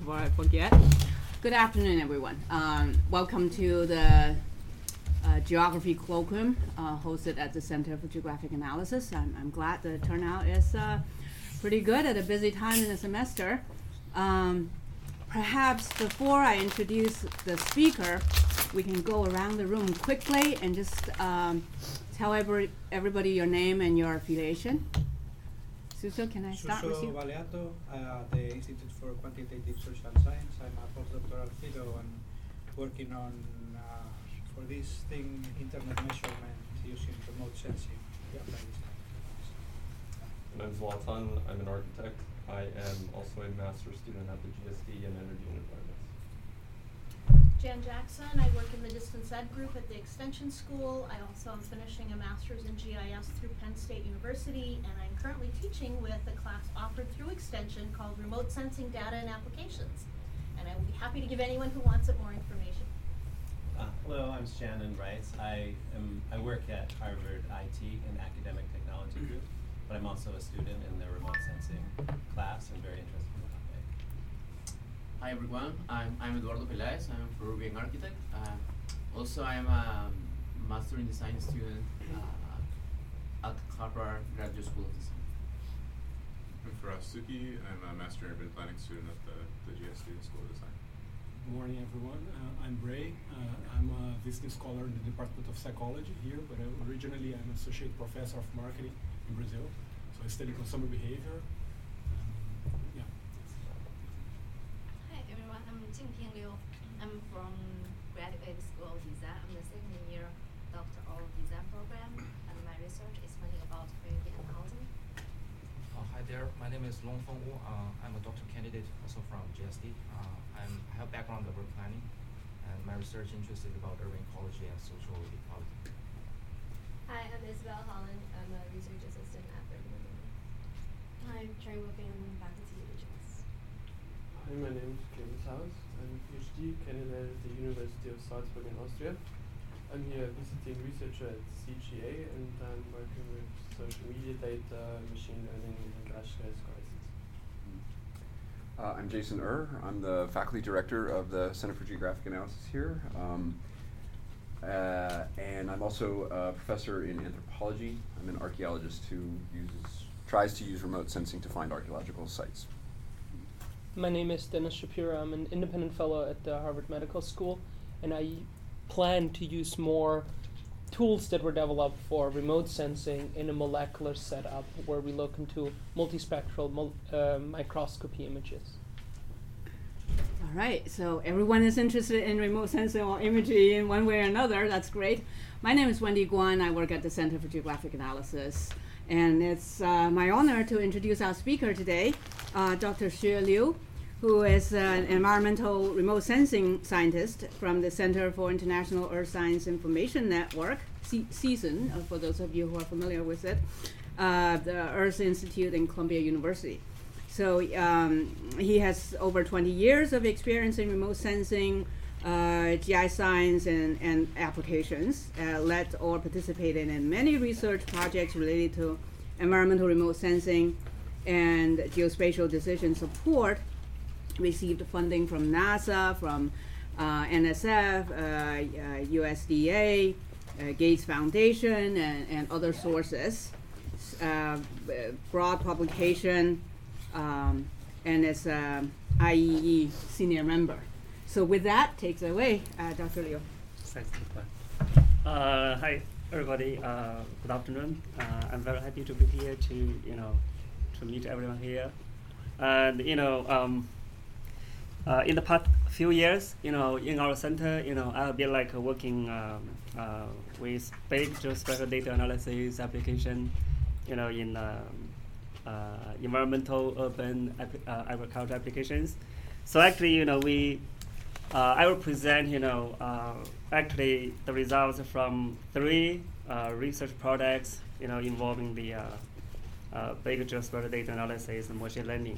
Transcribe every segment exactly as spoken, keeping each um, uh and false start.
before I forget. Good afternoon, everyone. Um, welcome to the uh, Geography Colloquium uh, hosted at the Center for Geographic Analysis. I'm, I'm glad the turnout is uh, pretty good at a busy time in the semester. Um, perhaps before I introduce the speaker, we can go around the room quickly and just um, tell every, everybody your name and your affiliation. Suso, can I start with you? Suso Baleato, uh, the Institute for Quantitative Social Science. I'm a postdoctoral fellow and working on, uh, for this thing, internet measurement using remote sensing to apply this kind of My name is Zlatan. I'm an architect. I am also a master's student at the G S D in Energy and Environments. Jan Jackson. I work in the Distance Ed group at the Extension School. I also am finishing a master's in G I S through Penn State University, and I'm currently teaching with a class offered through Extension called Remote Sensing Data and Applications. And I will be happy to give anyone who wants it more information. Uh, hello, I'm Shannon Rice. I am I work at Harvard I T and Academic Technology Group, but I'm also a student in the remote sensing class and very interested in the topic. Hi everyone, I'm, I'm Eduardo Peláez. I'm a Peruvian architect. Uh, also, I'm a master in design student uh, at Harvard Graduate School of Design. I'm Faraz Suki. I'm a master urban planning student at the, the G S D School of Design. Good morning, everyone. Uh, I'm Bray. Uh, I'm a visiting scholar in the Department of Psychology here, but uh, originally I'm an associate professor of marketing in Brazil. So I study consumer behavior. Um, yeah. Hi everyone, I'm Jingping Liu. I'm from Graduate School of Design. I'm the second year Doctor of Design program, and my research is mainly about community and housing. Uh, hi there, my name is Longfeng Wu. Uh, I'm a doctoral candidate also from G S D. Uh, I'm, I have background in urban planning, and my research interest is about urban ecology and social equality. Hi, I'm Isabel Holland. I'm a research assistant at Bergman. I'm Cherry Wilkin, I'm faculty at H S. Hi, my name is Clemens Haus. I'm a PhD candidate at the University of Salzburg in Austria. I'm here visiting researcher at C G A, and I'm working with social media data, machine learning, and large scale crisis. Uh, I'm Jason Ur. I'm the faculty director of the Center for Geographic Analysis here. Um, uh, and I'm also a professor in anthropology. I'm an archaeologist who uses, tries to use remote sensing to find archaeological sites. My name is Dennis Shapiro. I'm an independent fellow at the Harvard Medical School, and I plan to use more tools that were developed for remote sensing in a molecular setup where we look into multispectral mul uh, microscopy images. All right, so everyone is interested in remote sensing or imagery in one way or another. That's great. My name is Wendy Guan. I work at the Center for Geographic Analysis. And it's uh, my honor to introduce our speaker today, uh, Doctor Xue Liu, who is uh, an environmental remote sensing scientist from the Center for International Earth Science Information Network, C CESIN, uh, for those of you who are familiar with it, uh, the Earth Institute in Columbia University. So um, he has over twenty years of experience in remote sensing, uh, G I science, and, and applications, uh, led or participated in many research projects related to environmental remote sensing and geospatial decision support. Received funding from NASA, from uh, N S F, uh, uh, U S D A, uh, Gates Foundation, and, and other sources. Uh, broad publication, um, and is an I E E senior member. So with that, takes it away, uh, Doctor Liu. Thanks, uh, Hi, everybody. Uh, good afternoon. Uh, I'm very happy to be here to, you know, to meet everyone here. And you know, um, Uh, in the past few years, you know, in our center, you know, I've been like uh, working um, uh, with big geospatial data analysis application, you know, in um, uh, environmental, urban, uh, agriculture applications. So actually, you know, we, uh, I will present, you know, uh, actually the results from three uh, research projects, you know, involving the uh, uh, big geospatial data analysis and machine learning.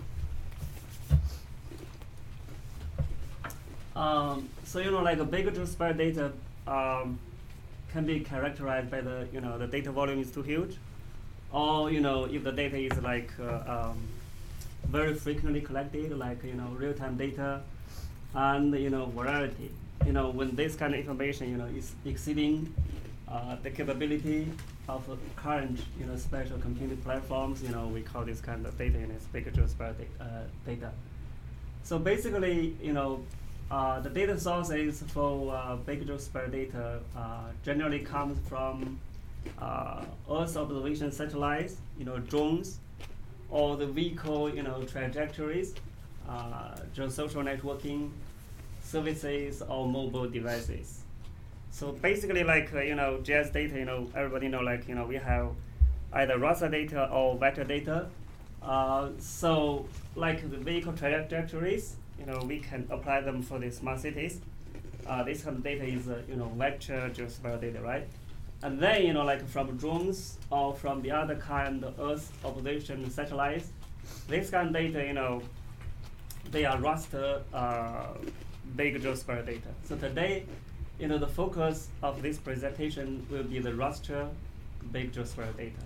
Um, so you know, like a big geospatial data um, can be characterized by the you know the data volume is too huge, or you know if the data is like uh, um, very frequently collected, like you know real-time data, and you know variety. You know when this kind of information you know is exceeding uh, the capability of uh, current you know spatial computing platforms, you know we call this kind of data you know big geospatial uh, data. So basically, you know. Uh, the data sources for uh, big geospatial data uh, generally comes from uh, Earth observation satellites, you know, drones, or the vehicle, you know, trajectories, uh, geosocial networking services, or mobile devices. So basically, like uh, you know, G I S data, you know, everybody know, like you know, we have either raster data or vector data. Uh, so like the vehicle trajectories. You know, we can apply them for the smart cities. Uh, this kind of data is, uh, you know, vector geospatial data, right? And then, you know, like from drones or from the other kind of Earth observation satellites, this kind of data, you know, they are raster uh, big geospatial data. So today, you know, the focus of this presentation will be the raster big geospatial data.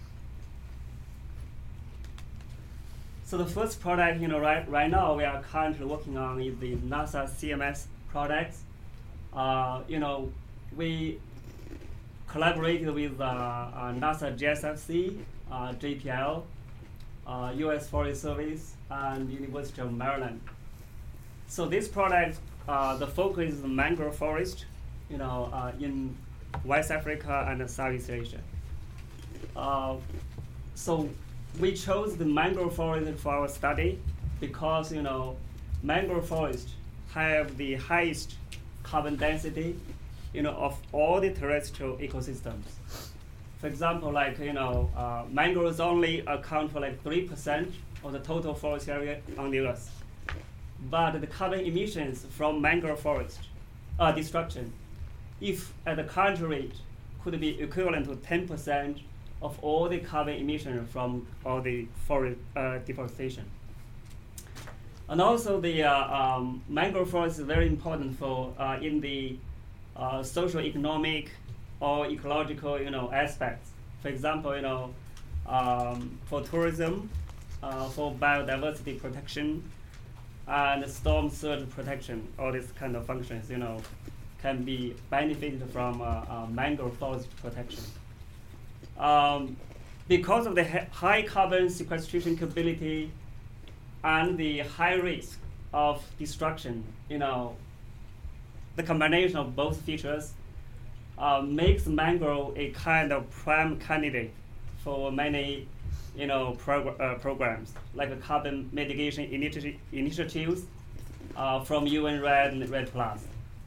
So the first product, you know, right right now we are currently working on is the NASA C M S products. Uh, you know, we collaborated with uh, uh, NASA G S F C, uh, J P L, uh, U S Forest Service, and University of Maryland. So this product, uh, the focus is the mangrove forest, you know, uh, in West Africa and Southeast Asia. Uh, so. We chose the mangrove forest for our study because you know mangrove forests have the highest carbon density, you know, of all the terrestrial ecosystems. For example, like you know, uh, mangroves only account for like three percent of the total forest area on the Earth, but the carbon emissions from mangrove forest uh, destruction, if at the current rate, could be equivalent to ten percent of all the carbon emission from all the forest uh, deforestation. And also the uh, um, mangrove forest is very important for uh, in the uh, social, economic, or ecological, you know, aspects. For example, you know, um, for tourism, uh, for biodiversity protection, and storm surge protection, all these kind of functions, you know, can be benefited from uh, uh, mangrove forest protection. Um, because of the high carbon sequestration capability and the high risk of destruction, you know, the combination of both features uh, makes mangrove a kind of prime candidate for many, you know, prog uh, programs like a carbon mitigation initi initiatives uh, from U N REDD and REDD Plus.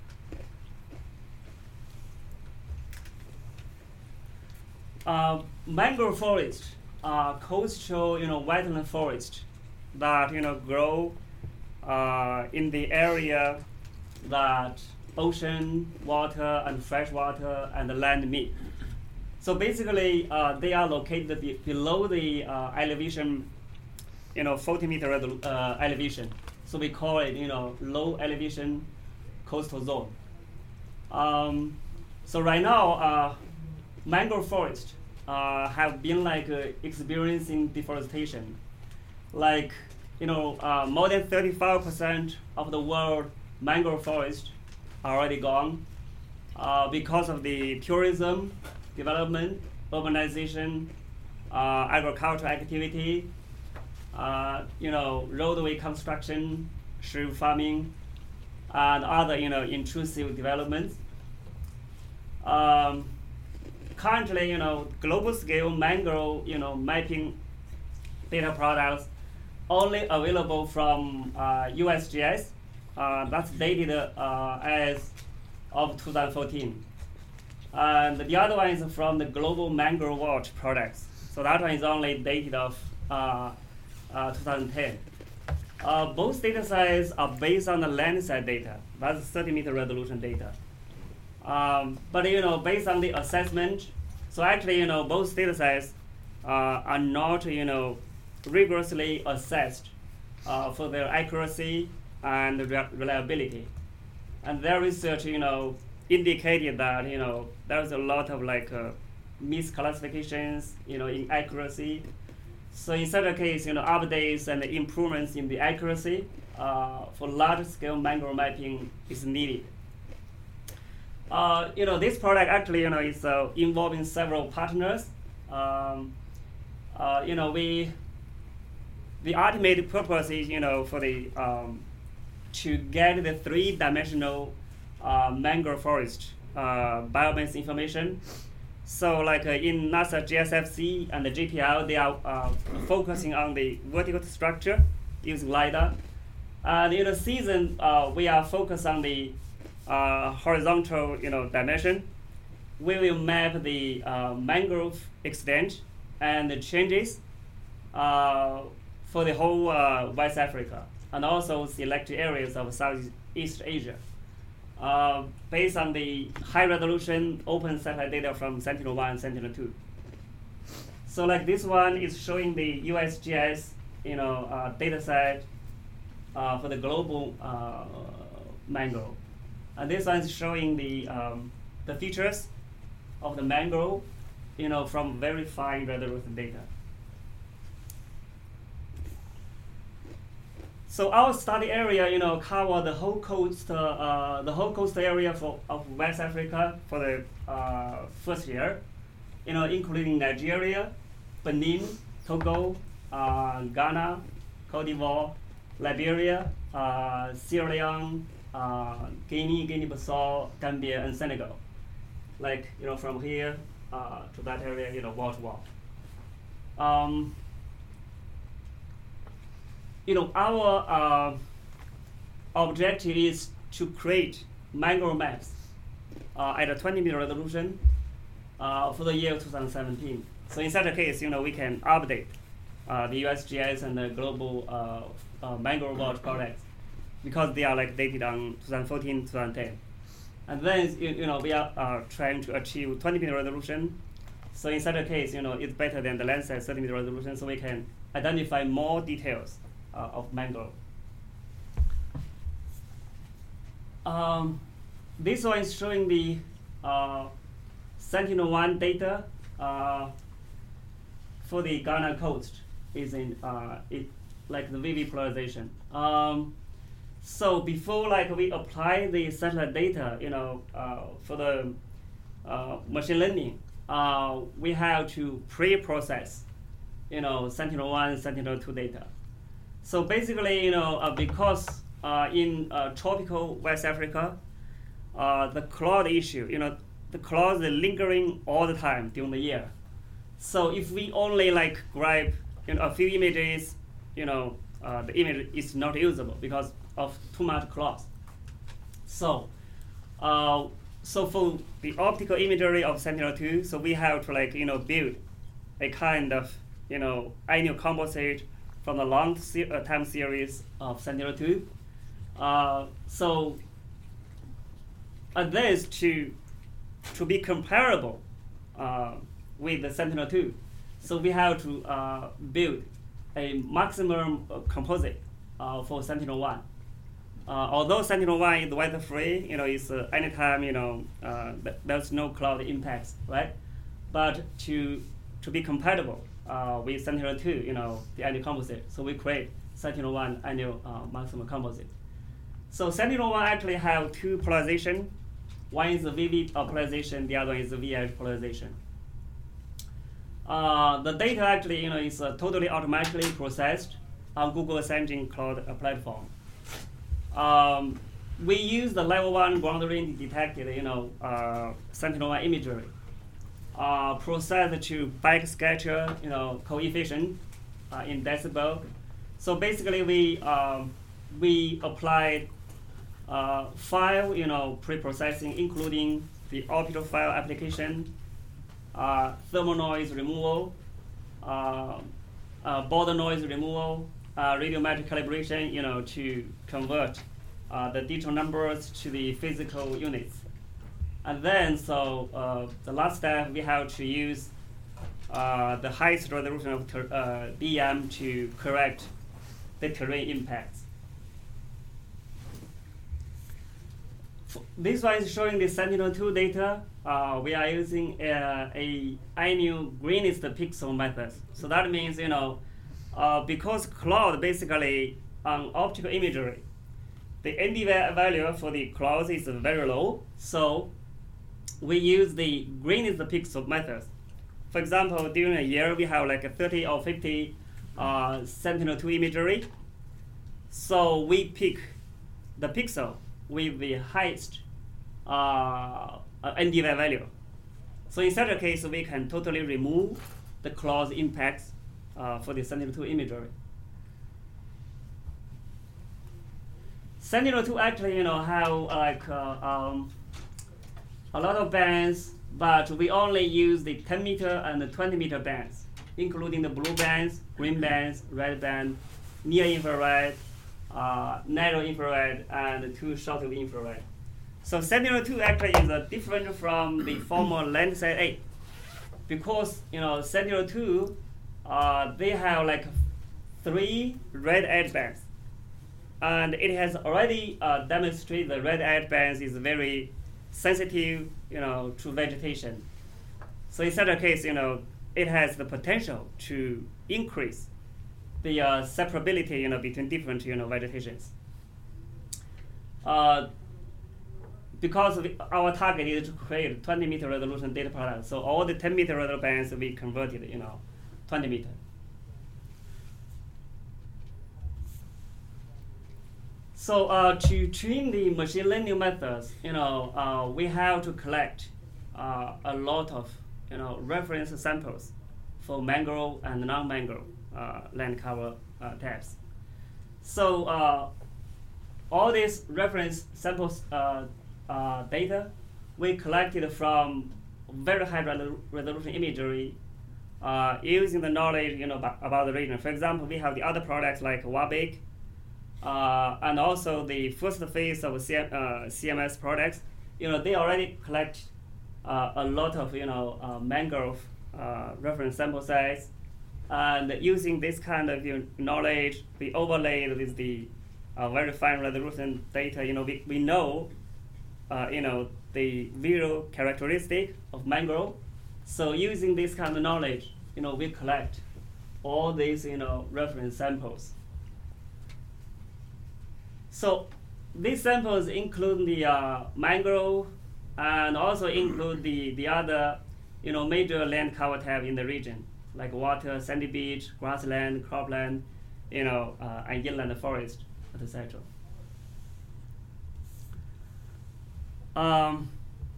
Uh, mangrove forest are coastal, you know, wetland forest that you know grow uh, in the area that ocean water and fresh water and the land meet. So basically, uh, they are located be below the uh, elevation, you know, forty meter uh, elevation. So we call it, you know, low elevation coastal zone. Um, so right now. Uh, mangrove forests uh, have been like uh, experiencing deforestation. Like, you know, uh, more than thirty-five percent of the world mangrove forest are already gone uh, because of the tourism, development, urbanization, uh, agricultural activity, uh, you know, roadway construction, shrimp farming, and other, you know, intrusive developments. Um, currently, you know, global scale mangrove, you know, mapping data products only available from uh, U S G S. Uh, that's dated uh, as of two thousand fourteen. And the other one is from the Global Mangrove Watch products. So that one is only dated of uh, uh, two thousand ten. Uh, both data sets are based on the Landsat data. That's thirty meter resolution data. Um, but you know, based on the assessment, so actually, you know, both data sets uh, are not, you know, rigorously assessed uh, for their accuracy and re reliability. And their research, you know, indicated that, you know, there's a lot of like uh, misclassifications, you know, in accuracy, So in such a case, you know, updates and improvements in the accuracy uh, for large-scale mangrove mapping is needed. Uh, you know, this product actually, you know, is uh, involving several partners. Um, uh, you know, we the ultimate purpose is, you know, for the um, to get the three-dimensional uh, mangrove forest uh, biomass information. So, like uh, in NASA G S F C and the J P L, they are uh, focusing on the vertical structure using LiDAR. And in the season, uh, we are focused on the uh, horizontal, you know, dimension. We will map the uh, mangrove extent and the changes uh, for the whole uh, West Africa, and also select areas of Southeast Asia. Uh, based on the high resolution open satellite data from Sentinel one and Sentinel two. So like this one is showing the U S G S, you know, uh, data set uh, for the global uh, mangrove. And this one is showing the, um, the features of the mangrove, you know, from very fine resolution data. So our study area, you know, cover the whole coast, uh, uh, the whole coast area for of West Africa for the uh, first year, you know, including Nigeria, Benin, Togo, uh, Ghana, Cote d'Ivoire, Liberia, uh, Sierra Leone, uh, Guinea, Guinea-Bissau, Gambia, and Senegal. Like, you know, from here uh, to that area, you know, wall to wall. Um, You know, our uh, objective is to create mangrove maps uh, at a twenty meter resolution uh, for the year two thousand seventeen. So in such a case, you know, we can update uh, the U S G S and the global uh, uh, mangrove watch products because they are like dated on twenty fourteen, twenty ten. And then, you, you know, we are uh, trying to achieve twenty meter resolution. So in such a case, you know, it's better than the Landsat thirty meter resolution, so we can identify more details Uh, of mangrove. Um, this one is showing the uh, Sentinel one data uh, for the Ghana coast. Is in uh, it like the V V polarization. Um, so before like we apply the satellite data, you know, uh, for the uh, machine learning, uh, we have to pre-process, you know, Sentinel one and Sentinel two data. So basically, you know, uh, because uh, in uh, tropical West Africa, uh, the cloud issue, you know, the clouds are lingering all the time during the year. So if we only like grab, you know, a few images, you know, uh, the image is not usable because of too much clouds. So, uh, so for the optical imagery of Sentinel two, so we have to like, you know, build a kind of, you know, annual composite from the long se uh, time series of Sentinel two. Uh, so, and this to to be comparable uh, with the Sentinel two, so we have to uh, build a maximum uh, composite uh, for Sentinel one. Uh, although Sentinel one is weather free, you know, it's uh, anytime, you know, uh, th there's no cloud impacts, right? But to to be compatible Uh, with Sentinel two, you know, the annual composite. So we create Sentinel one annual uh, maximum composite. So Sentinel one actually have two polarization. One is the V V polarization, the other one is the V H polarization. Uh, the data actually, you know, is uh, totally automatically processed on Google Ascending Cloud uh, platform. Um, we use the level one ground range detected, you know, uh, Sentinel one imagery. Uh, processed to backscatter, you know, coefficient uh, in decibel. So basically, we um, we applied uh, file, you know, pre-processing, including the optical file application, uh, thermal noise removal, uh, uh, border noise removal, uh, radiometric calibration, you know, to convert uh, the digital numbers to the physical units. And then, so uh, the last step, we have to use uh, the highest resolution of uh, D M to correct the terrain impacts. f- this one is showing the Sentinel two data. Uh, we are using uh, a I N U greenest pixel method. So that means, you know, uh, because cloud basically on optical imagery, the N D V I value for the clouds is very low. So we use the greenest pixel method. For example, during a year, we have like a thirty or fifty uh, Sentinel two imagery. So we pick the pixel with the highest uh, N D V I value. So in such a case, we can totally remove the cloud impacts uh, for the Sentinel two imagery. Sentinel two actually, you know, have like uh, um, a lot of bands, but we only use the ten meter and the twenty meter bands, including the blue bands, green bands, red band, near infrared, uh, narrow infrared, and two short infrared. So Sentinel two actually is uh, different from the former Landsat eight, because you know Sentinel two, uh, they have like three red edge bands, and it has already uh, demonstrated the red edge bands is very sensitive, you know, to vegetation. So in such a case, you know, it has the potential to increase the uh, separability, you know, between different, you know, vegetations. Uh, because of our target is to create twenty meter resolution data product, so all the ten meter resolution bands we converted, you know, twenty meter. So uh, to train the machine learning methods, you know, uh, we have to collect uh, a lot of, you know, reference samples for mangrove and non-mangrove uh, land cover uh, types. So uh, all these reference samples uh, uh, data we collected from very high re- resolution imagery uh, using the knowledge, you know, about, about the region. For example, we have the other products like Wabik, Uh, and also the first phase of C M, uh, C M S products, you know, they already collect uh, a lot of, you know, uh, mangrove uh, reference sample size, and using this kind of, you know, knowledge, we overlaid with the uh, very fine resolution data. You know, we we know, uh, you know, the visual characteristic of mangrove. So using this kind of knowledge, you know, we collect all these, you know, reference samples. So these samples include the uh, mangrove and also include the, the other, you know, major land cover type in the region, like water, sandy beach, grassland, cropland, you know, uh, and inland forest, et cetera. Um,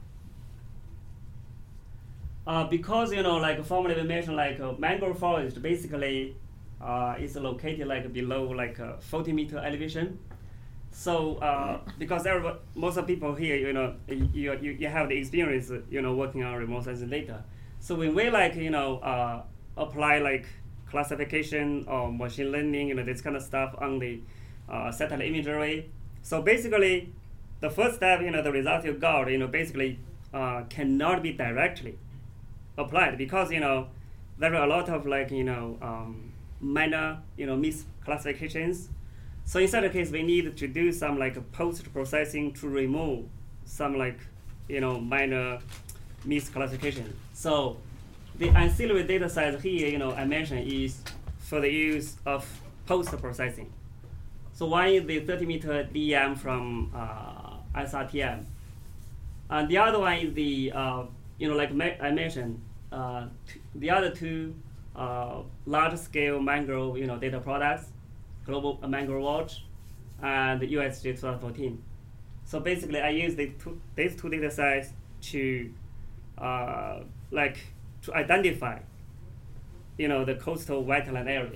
uh, because, you know, like formerly we mentioned, like uh, mangrove forest basically uh, is located like below like uh, forty meter elevation. So, uh, because everybody, most of the people here, you know, you, you, you have the experience, you know, working on remote sensing data. So when we like, you know, uh, apply like classification or machine learning, you know, this kind of stuff on the uh, satellite imagery. So basically, the first step, you know, the result you got, you know, basically uh, cannot be directly applied because, you know, there are a lot of like, you know, um, minor, you know, misclassifications. So in such a case, we need to do some like post-processing to remove some like, you know, minor misclassification. So the ancillary data size here, you know, I mentioned is for the use of post-processing. So one is the thirty meter D M from uh, S R T M. And the other one is the, uh, you know, like me- I mentioned, uh, t- the other two uh, large-scale mangrove, you know, data products, Global Mangrove Watch, and the U S G twenty fourteen. So basically, I use the two, these two data sets to, uh, like, to identify, you know, the coastal wetland area.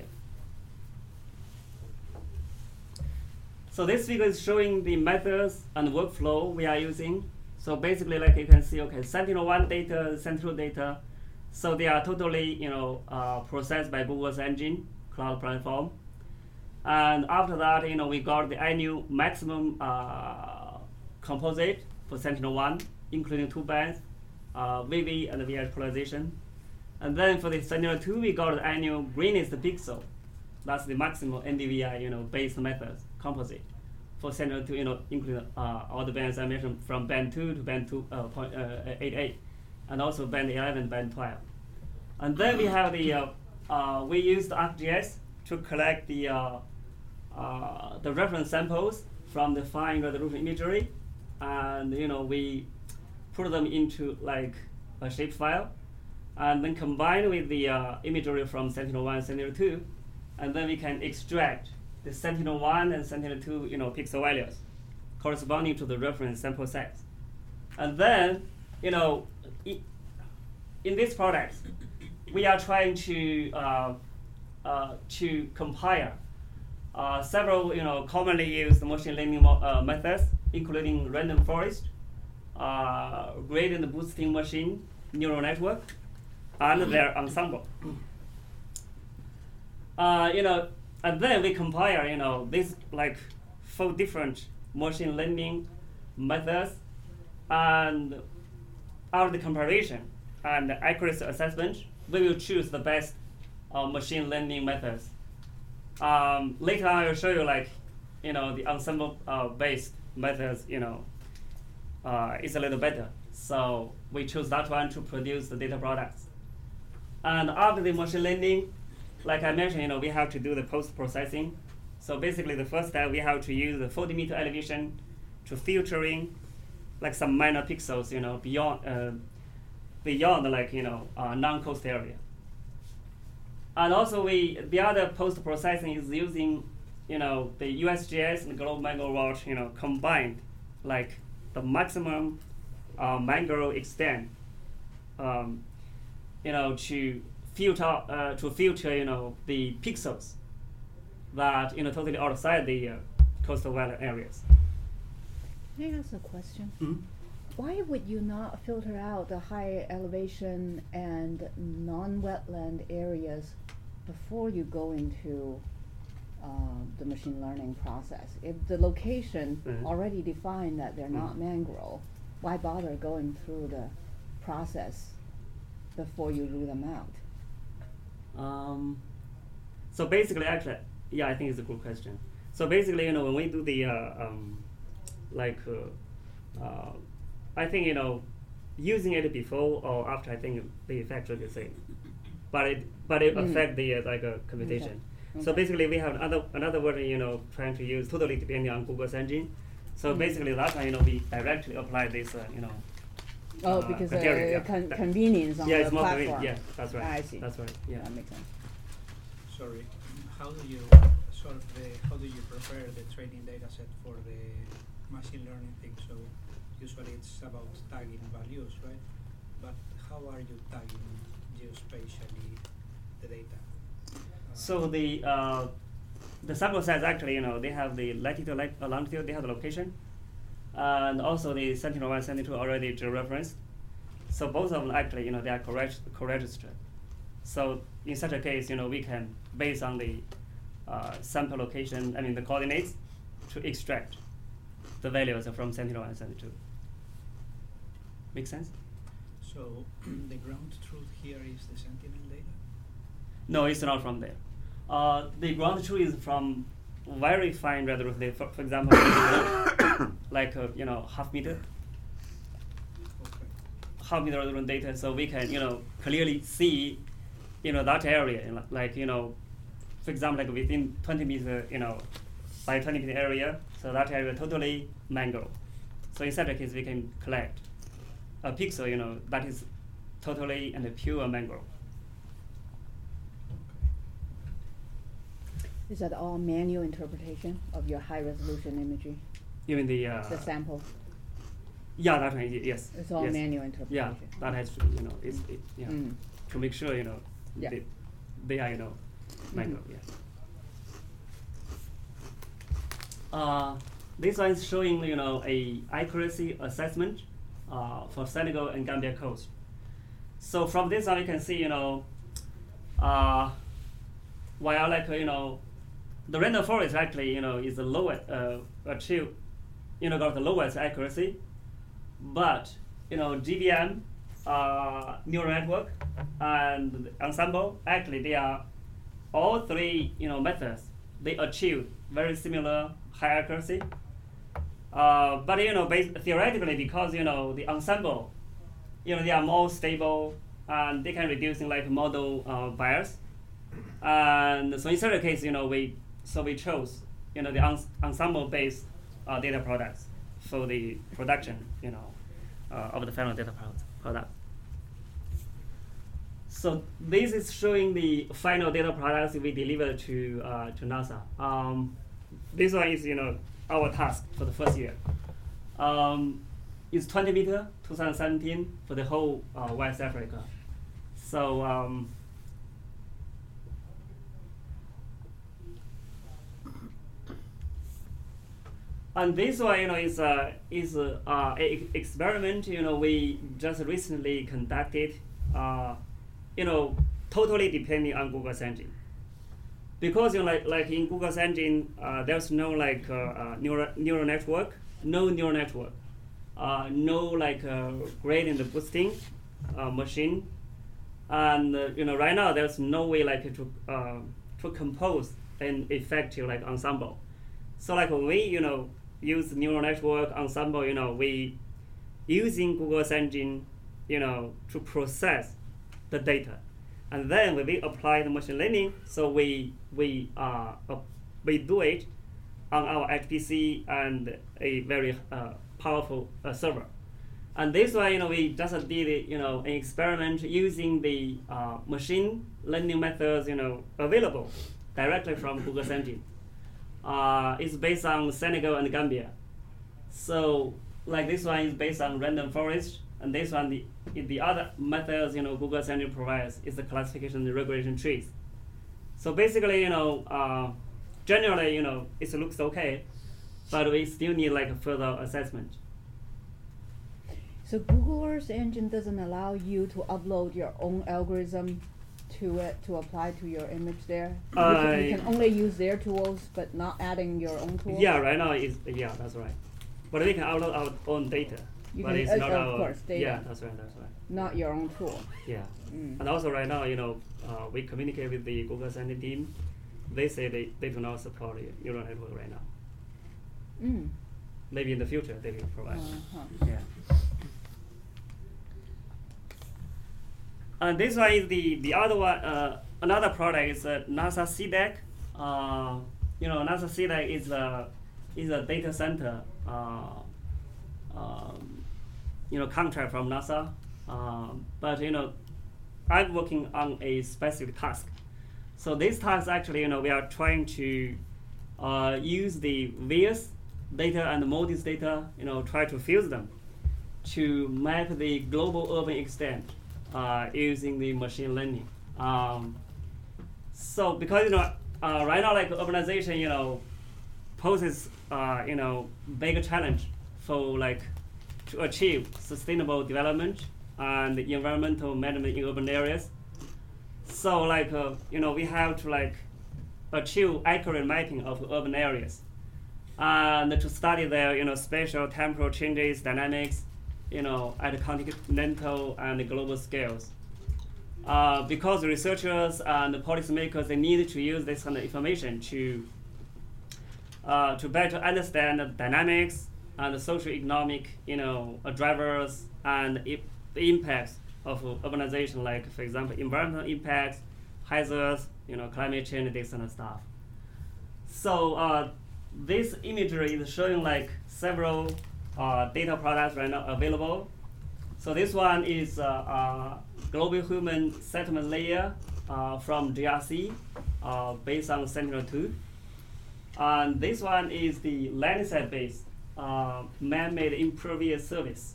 So this figure is showing the methods and workflow we are using. So basically, like you can see, okay, Sentinel one data, Sentinel data. So they are totally, you know, uh, processed by Google's engine cloud platform. And after that, you know, we got the I N U maximum uh, composite for Sentinel one, including two bands, uh, V V and V I polarization. And then for the Sentinel two, we got the I N U greenest pixel. That's the maximum N D V I, you know, based methods composite. for Sentinel two, you know, include uh, all the bands I mentioned from band two to band two uh, point uh, eight eight, and also band eleven, band twelve. And then we have the uh, uh, we used ArcGIS to collect the uh, uh, the reference samples from the fine resolution imagery, and you know we put them into like a shape file, and then combine with the uh, imagery from Sentinel one and Sentinel two, and then we can extract the Sentinel one and Sentinel two, you know, pixel values corresponding to the reference sample size. And then, you know, I in this product, we are trying to uh, uh, to compile uh, several, you know, commonly used machine learning mo uh, methods, including random forest, uh, gradient boosting machine, neural network, and their ensemble. Uh, you know, and then we compare, you know, these like four different machine learning methods, and out of the comparison and accuracy assessment, we will choose the best uh, machine learning methods. Um, later I will show you like, you know, the ensemble uh, based methods, you know, uh, is a little better. So we choose that one to produce the data products. And after the machine learning, like I mentioned, you know, we have to do the post-processing. So basically the first step, we have to use the forty meter elevation to filtering like some minor pixels, you know, beyond, uh, beyond like, you know, uh, non-coast area. And also we, the other post-processing is using, you know, the U S G S and Global Mangrove Watch, you know, combined, like the maximum uh, mangrove extent, um, you know, to filter, uh, to filter, you know, the pixels that, you know, totally outside the uh, coastal valley areas. May I ask a question? Mm-hmm. Why would you not filter out the high elevation and non-wetland areas before you go into uh, the machine learning process? If the location Mm-hmm. already defined that they're not Mm-hmm. mangrove, why bother going through the process before you rule them out? Um, so basically, actually, yeah, I think it's a good question. So basically, you know, when we do the, uh, um, like, uh, uh, I think, you know, using it before or after, I think the effect is the same. But it, but it Mm. affect the, uh, like, uh, computation. Okay. So Okay. basically, we have another, another version, you know, trying to use totally depending on Google's engine. So Mm. basically, that time, you know, we directly apply this, uh, you know, Oh, uh, because criteria, uh, yeah. con That- convenience on yeah, the it's more platform. convenient. Yeah, that's right. I see. That's right. Yeah. That makes sense. Sorry, how do you sort of the how do you prepare the training data set for the machine learning thing? So usually it's about tagging values, right? But how are you tagging geospatially the data? Uh, So the uh, the sample size actually, you know, they have the latitude, lat uh, longitude, they have the location, and also the Sentinel one, Sentinel two already georeferenced. So both of them actually, you know, they are correct, co-registered. So in such a case, you know, we can, based on the uh, sample location, I mean the coordinates, to extract the values from Sentinel one and Sentinel two. Make sense? So the ground truth here is the Sentinel data? No, it's not from there. Uh, the ground truth is from very fine resolution. For, for example, like uh, you know half meter, Okay. half meter resolution data, so we can you know clearly see, you know that area, you know, like you know, for example, like within twenty meter, you know, by twenty meter area, so that area totally mangrove. So in such a case, we can collect a pixel, you know, that is totally and pure mangrove. Is that all manual interpretation of your high resolution imagery? Even the uh, The sample? Yeah, that one, y- yes. It's all yes. manual Yeah, interpretation. that has to, you know, it's, it, yeah, Mm. to make sure, you know, Yeah. they, they are, you know, mangrove, Mhm. yeah. Uh, this one is showing, you know, a accuracy assessment uh, for Senegal and Gambia coast. So from this one, you can see, you know, uh, while like, you know, the random forest actually, you know, is the lowest, uh, achieve, you know, got the lowest accuracy, but, you know, G V M, uh, neural network, and ensemble, actually they are, all three, you know, methods, they achieve very similar high accuracy Uh, but you know, bas- theoretically, because you know the ensemble, you know, they are more stable and they can reducing like model uh, bias. And so in certain case, you know, we so we chose you know the ens- ensemble-based uh, data products for the production, you know, uh, of the final data product. product. So this is showing the final data products we delivered to uh, to NASA. Um, this one is you know our task for the first year. Um, it's twenty meter, twenty seventeen for the whole uh, West Africa. So um, and this one, you know, is a is a, uh, a experiment. You know, we just recently conducted. Uh, you know, totally depending on Google's engine. Because you know, like like in Google's engine, uh, there's no like uh, uh, neural neural network, no neural network, uh, no like uh, gradient boosting uh, machine, and uh, you know right now there's no way like to uh, to compose an effective like ensemble. So like when we you know use neural network ensemble, you know we using Google's engine, you know to process the data, and then when we apply the machine learning, so we we uh, uh we do it on our H P C and a very uh, powerful uh, server. And this one, you know, we just did you know an experiment using the uh, machine learning methods, you know, available directly from Google's engine. Uh, it's based on Senegal and Gambia. So like this one is based on random forest. And this one, the the other methods, you know, Google's engine provides is the classification and regression trees. So basically, you know, uh, generally, you know, it looks okay, but we still need like a further assessment. So Google's engine doesn't allow you to upload your own algorithm to it to apply to your image there. You can, you can only use their tools, but not adding your own tools. Yeah, right now is yeah, that's right. But we can upload our own data. You but can, it's uh, not of our, course, data. Yeah, that's right, that's right. Not your own tool. Yeah. Mm. And also right now, you know, uh, we communicate with the Google engine team. They say they, they do not support neural network right now. Mm. Maybe in the future they will provide. Uh-huh. Yeah. And this one is the, the other one, uh, another product is uh, NASA C D E C. Uh, you know, NASA C D E C is a, is a data center uh, um, you know, contract from NASA. Um, but, you know, I'm working on a specific task. So this task actually, you know, we are trying to uh, use the various data and MODIS data, you know, try to fuse them to map the global urban extent uh, using the machine learning. Um, so because, you know, uh, right now, like urbanization, you know, poses, uh, you know, big challenge for like to achieve sustainable development and environmental management in urban areas. So like, uh, you know, we have to like achieve accurate mapping of urban areas and to study their, you know, spatial temporal changes, dynamics, you know, at continental and global scales. Uh, because researchers and policymakers, they need to use this kind of information to uh, to better understand the dynamics and the socio-economic, you know, uh, drivers and I- the impacts of urbanization, like, for example, environmental impacts, hazards, you know, climate change, this kind of stuff. So uh, this imagery is showing like several uh, data products right now available. So this one is uh, uh, Global Human Settlement Layer uh, from G R C uh, based on Sentinel two. And this one is the Landsat-based uh, man-made impervious surface.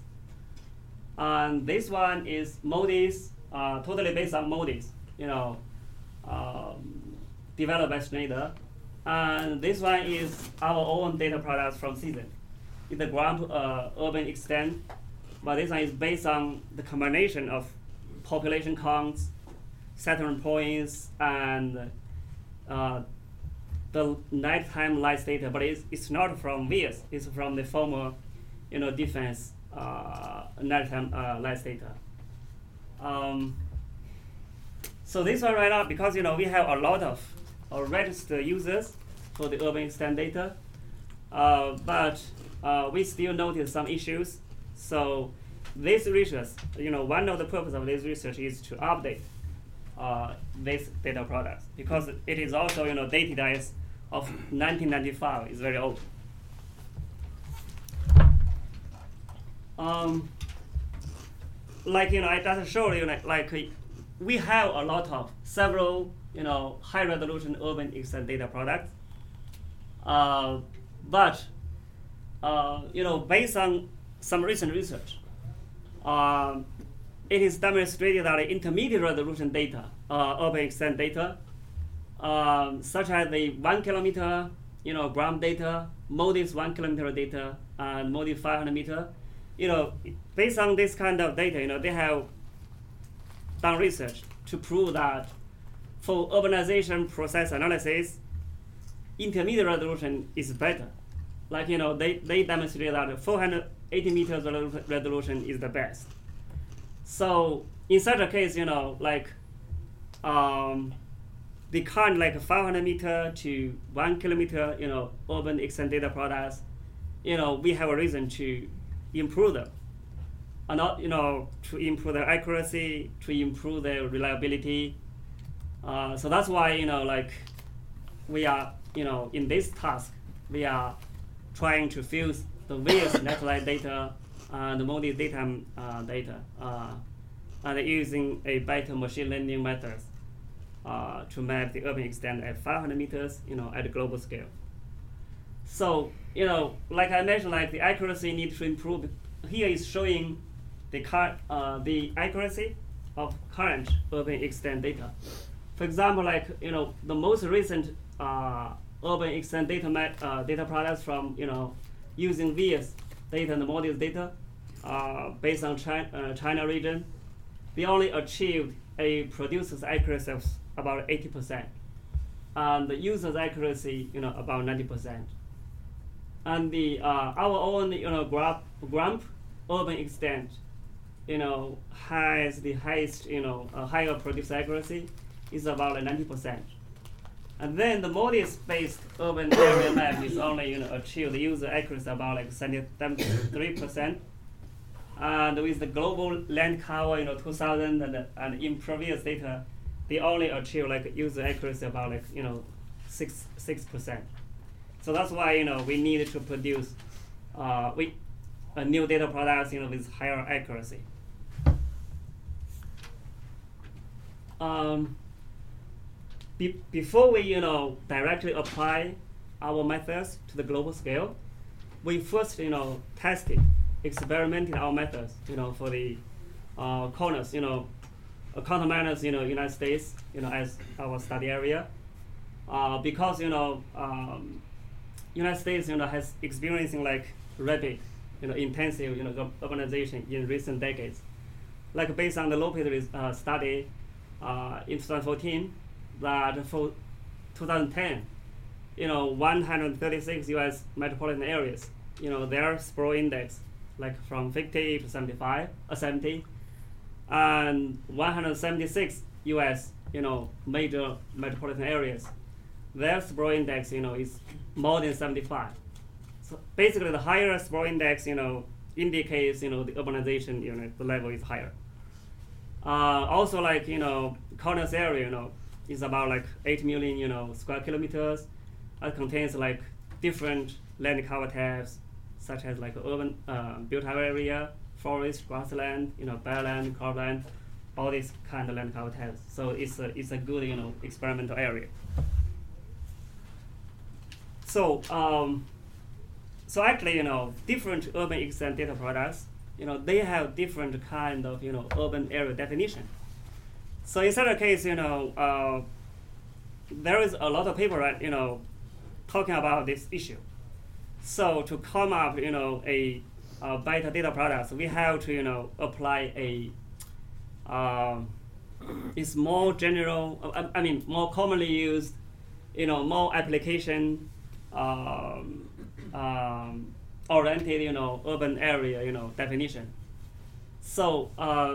And this one is MODIS, uh, totally based on MODIS, you know, um, developed by Schneider. And this one is our own data products from Season. It's the ground uh, urban extent, but this one is based on the combination of population counts, settlement points, and uh, the nighttime lights data. But it's, it's not from V I S, it's from the former, you know, defense uh, nighttime uh, lights data. Um, so this one right now, because you know we have a lot of uh, registered users for the urban extent data, uh, but uh, we still notice some issues. So this research, you know, one of the purpose of this research is to update uh, this data products, because it is also, you know, dated as of nineteen ninety-five. It's very old. Um, like, you know, I just showed you, like, like we have a lot of several, you know, high resolution urban extent data products. Uh, but, uh, you know, based on some recent research, um, it is demonstrated that intermediate resolution data, uh, urban extent data, um, such as the one kilometer, you know, gram data, MODIS one kilometer data, and MODIS five hundred meter, you know, based on this kind of data, you know, they have done research to prove that for urbanization process analysis, intermediate resolution is better. Like, you know, they, they demonstrated that four hundred eighty meters resolu- resolution is the best. So in such a case, you know, like um, the current like five hundred meter to one kilometer, you know, urban extent data products, you know, we have a reason to improve them. And not, you know, to improve their accuracy, to improve their reliability. Uh, so that's why, you know, like we are, you know, in this task, we are trying to fuse the various network data and the MODIS data uh, data, uh, and using a better machine learning methods uh, to map the urban extent at five hundred meters, you know, at a global scale. So, you know, like I mentioned, like the accuracy needs to improve. Here is showing the car, uh, the accuracy of current urban extent data. For example, like, you know, the most recent uh, urban extent data mat, uh, data products from, you know, using V S data and MODIS data uh, based on China, uh, China region, we only achieved a producer's accuracy of about eighty percent, and the user's accuracy, you know, about ninety percent. And the uh, our own, you know, graph, GRAMP urban extent, you know, has the highest, you know, uh, higher producer accuracy is about like ninety percent. And then the MODIS-based urban area map is only, you know, achieve the user accuracy about like seventy-three percent. And with the global land cover, you know, two thousand and, and in previous data, they only achieve like user accuracy about like, you know, six six percent. So that's why, you know, we need to produce uh, we a new data products, you know, with higher accuracy. Um, be, before we, you know, directly apply our methods to the global scale, we first, you know, tested, experimented our methods, you know, for the uh, corners, you know, uh, countermeasures, you know, United States, you know, as our study area, uh, because, you know, um, United States, you know, has experiencing like rapid, you know, intensive, you know, urbanization in recent decades. Like based on the Lopez uh, study uh, in twenty fourteen, that for two thousand ten, you know, one hundred thirty-six U S metropolitan areas, you know, their sprawl index, like from fifty to seventy-five, or seventy, and one hundred seventy-six U S, you know, major metropolitan areas, their sprawl index, you know, is more than seventy-five. So basically, the higher sprawl index, you know, indicates, you know, the urbanization, you know, the level is higher. Uh, also, like, you know, Corners area, you know, is about like eight million, you know, square kilometers. It contains like different land cover types, such as like urban uh, built-up area, forest, grassland, you know, barren, cropland, all these kind of land cover types. So it's a it's a good, you know, experimental area. So, um, so actually, you know, different urban extent data products, you know, they have different kind of, you know, urban area definition. So in such a case, you know, uh, there is a lot of people, right, you know, talking about this issue. So to come up, you know, a, a better data products, we have to, you know, apply a, um, it's more general, uh, I mean, more commonly used, you know, more application Um, um, oriented, you know, urban area, you know, definition. So uh,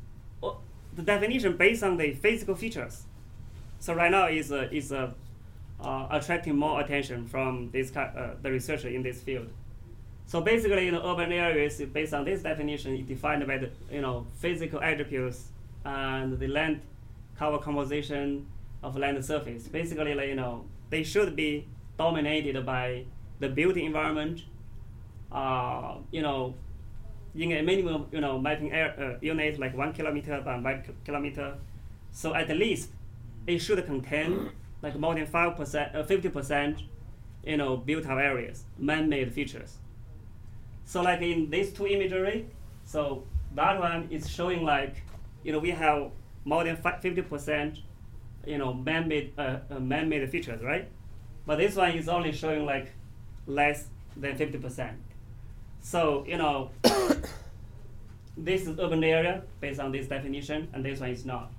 the definition based on the physical features. So right now is a is a uh, attracting more attention from this ki- uh, the researcher in this field. So basically, you know, urban areas based on this definition is defined by the you know physical attributes and the land cover composition of land surface. Basically, like, you know, they should be dominated by the built environment. Uh, you know, in a minimum, you know, mapping air, uh, unit like one kilometer by one kilometer. So at least it should contain like more than five percent, uh, fifty percent, you know, built-up areas, man-made features. So like in these two imagery, so that one is showing like, you know, we have more than fifty percent, you know, man-made uh, uh, man-made features, right? But this one is only showing like less than fifty percent. So, you know, this is urban area based on this definition, and this one is not.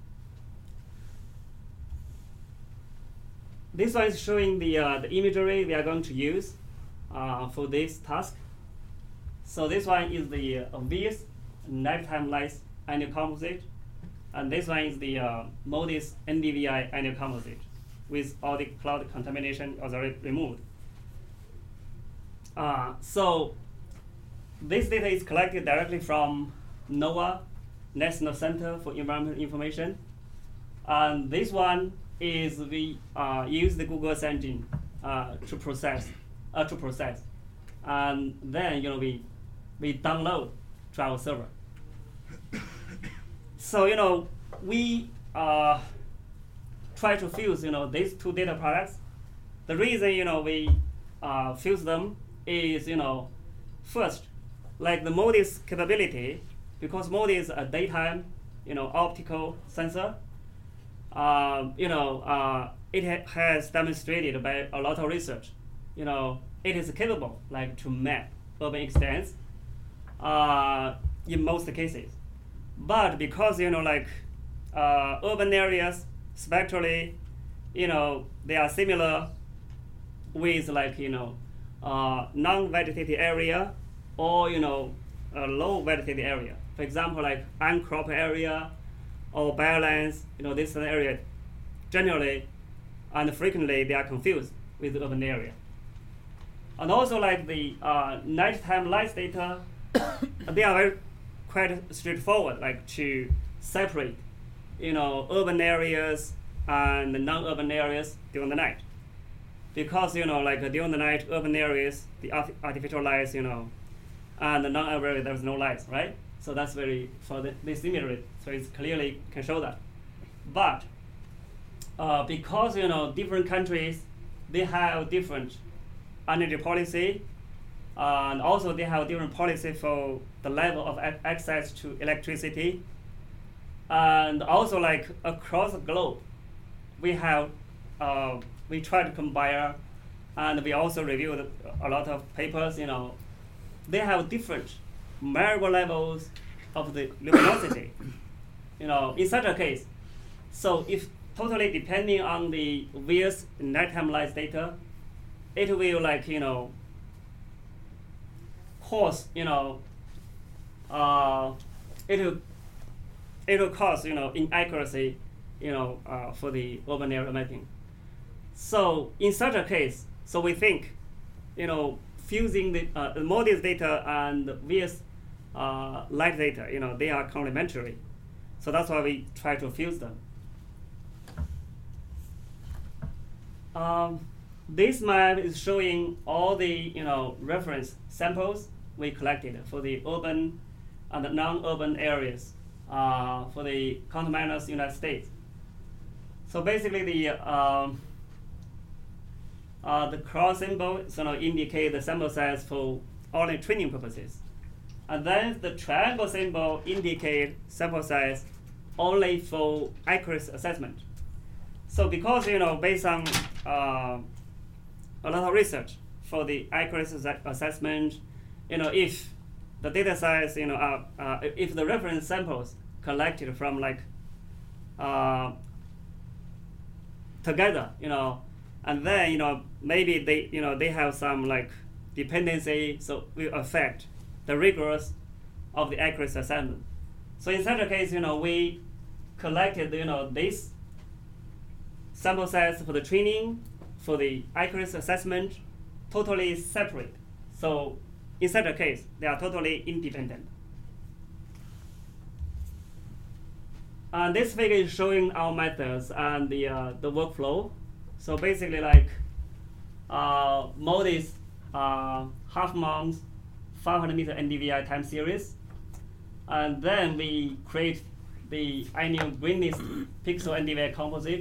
This one is showing the, uh, the imagery we are going to use uh, for this task. So this one is the uh, obvious nighttime light annual composite, and this one is the uh, MODIS N D V I annual composite with all the cloud contamination already removed. Uh, so this data is collected directly from NOAA, National Center for Environmental Information, and this one is we uh, use the Google Earth Engine uh, to process, uh, to process, and then you know we we download to our server. So you know we uh, try to fuse you know these two data products. The reason you know we uh, fuse them is you know first, like the MODIS capability, because MODIS is a daytime you know optical sensor. Uh, you know, uh, it ha has demonstrated by a lot of research, you know, it is capable like to map urban extents uh, in most cases. But because, you know, like uh, urban areas spectrally, you know, they are similar with like, you know, uh, non-vegetated area or, you know, a low vegetated area. For example, like uncropped area, or biolands, you know, this area, generally and frequently they are confused with the urban area. And also like the uh, nighttime light data, they are very quite straightforward, like to separate, you know, urban areas and non-urban areas during the night. Because, you know, like uh, during the night, urban areas, the art artificial lights, you know, and the non-urban area, there's no lights, right? So that's very, for the, this imagery, so it clearly can show that. But uh, because, you know, different countries, they have different energy policy, uh, and also they have different policy for the level of ac access to electricity. And also like across the globe, we have, uh, we try to compare, and we also reviewed a lot of papers, you know, they have different variable levels of the luminosity, you know, in such a case. So if totally depending on the various nighttime light data, it will like, you know, cause, you know, uh, it will, it will cause, you know, inaccuracy, you know, uh, for the urban area mapping. So in such a case, so we think, you know, fusing the, uh, the MODIS data and various uh, light data, you know, they are complementary. So that's why we try to fuse them. Um, this map is showing all the, you know, reference samples we collected for the urban and non-urban areas uh, for the countermeasures United States. So basically the um, Uh, the cross symbol so now indicate the sample size for only training purposes. And then the triangle symbol indicate sample size only for accuracy assessment. So because, you know, based on uh, a lot of research for the accuracy assessment, you know, if the data size, you know, uh, uh, if the reference samples collected from like uh, together, you know, and then, you know, maybe they, you know, they have some like dependency, so will affect the rigors of the accuracy assessment. So in such a case, you know, we collected, you know, this sample size for the training for the accuracy assessment totally separate. So in such a case, they are totally independent. And this figure is showing our methods and the uh, the workflow. So basically, like uh, MODIS uh, half mount five hundred meter N D V I time series, and then we create the annual greenness pixel N D V I composite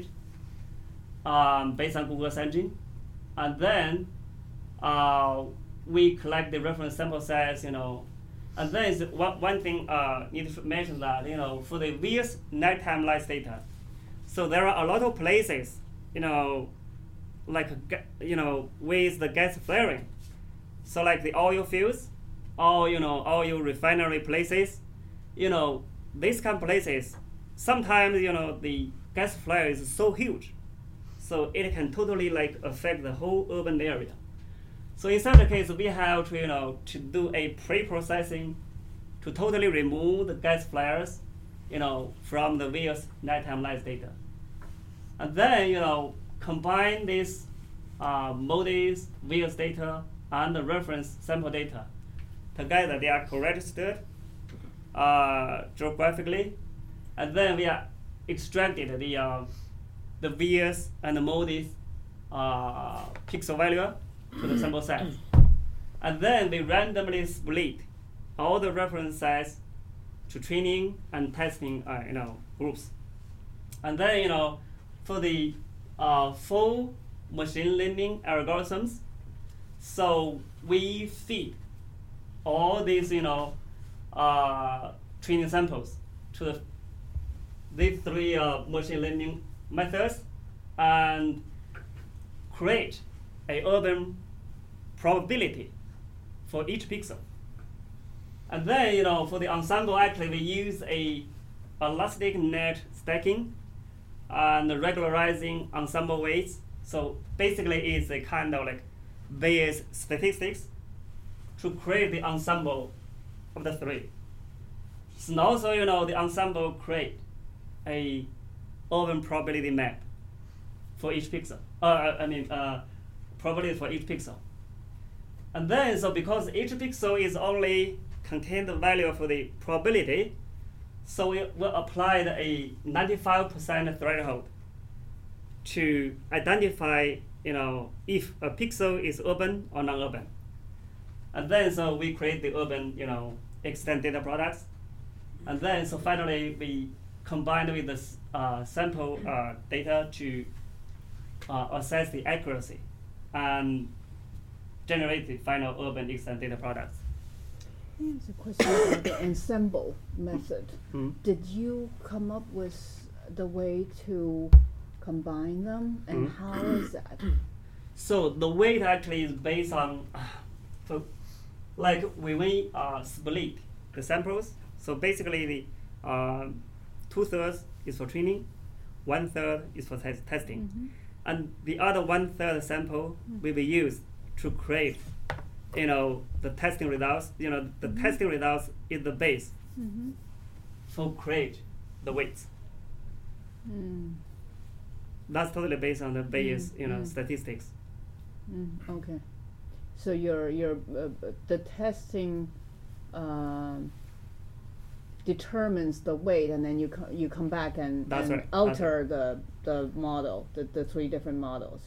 um, based on Google's engine, and then uh, we collect the reference sample size, you know. And then is one, one thing uh, need to mention that, you know, for the various nighttime light data, so there are a lot of places, you know, like, you know, with the gas flaring. So like the oil fields, or, you know, oil refinery places, you know, these kind of places, sometimes, you know, the gas flare is so huge, so it can totally like affect the whole urban area. So in such a case, we have to, you know, to do a pre-processing to totally remove the gas flares, you know, from the various nighttime light data. And then, you know, combine this uh, MODIS, various data, and the reference sample data. Together, they are corrected uh, geographically, and then we are extracted the uh, the V S and the MODIS uh, pixel value to the sample size. And then we randomly split all the reference size to training and testing uh, you know, groups. And then, you know, for the uh, full machine learning algorithms, so we feed all these, you know, uh, training samples to the, these three uh, machine learning methods and create a urban probability for each pixel. And then, you know, for the ensemble, actually we use a elastic net stacking and regularizing ensemble weights. So basically it's a kind of like Bayes statistics to create the ensemble of the three. So also, you know, the ensemble create a urban probability map for each pixel. Uh, I mean, uh, probability for each pixel. And then, so because each pixel is only contained the value for the probability, so we will apply a ninety-five percent threshold to identify, you know, if a pixel is urban or non-urban. And then, so we create the urban, you know, extended data products. And then, so finally, we combine with the uh, sample uh, data to uh, assess the accuracy and generate the final urban extended data products. Here's a question about the ensemble method. Mm-hmm. Did you come up with the way to combine them, and Mm-hmm. how is that? So the weight actually is based on, uh, so like when we uh, split the samples, so basically the uh, two thirds is for training, one third is for tes- testing, Mhm. and the other one third sample Mm. will be used to create, you know, the testing results. You know, the Mhm. testing results is the base Mm-hmm. for create the weights. Mm. That's totally based on the Bayes, Mm, you know, mm. statistics. Mm, okay. So your your uh, uh, the testing um, determines the weight, and then you co- you come back and, That's and right, that's alter the the model, the, the three different models.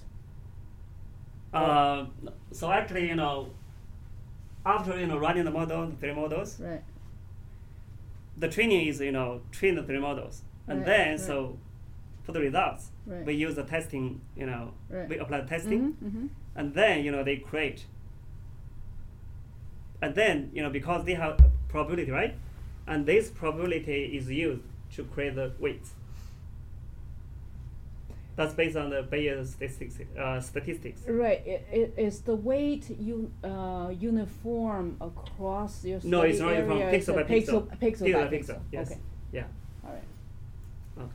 Uh, so actually, you know, after, you know, running the model, the three models, Right. the training is, you know, train the three models. And Right, then, right. so for the results, Right. we use the testing, you know, Right. we apply the testing, Mhm, mhm. and then, you know, they create. And then, you know, because they have a probability, right? And this probability is used to create the weights. That's based on the Bayes statistics. Uh, statistics. Right. I, I, is the weight you uh, uniform across your study No, it's not area? uniform, It's pixel a by pixel. Pixel, Pixel by by pixel. pixel, yes. Okay. Yeah. All right. Okay.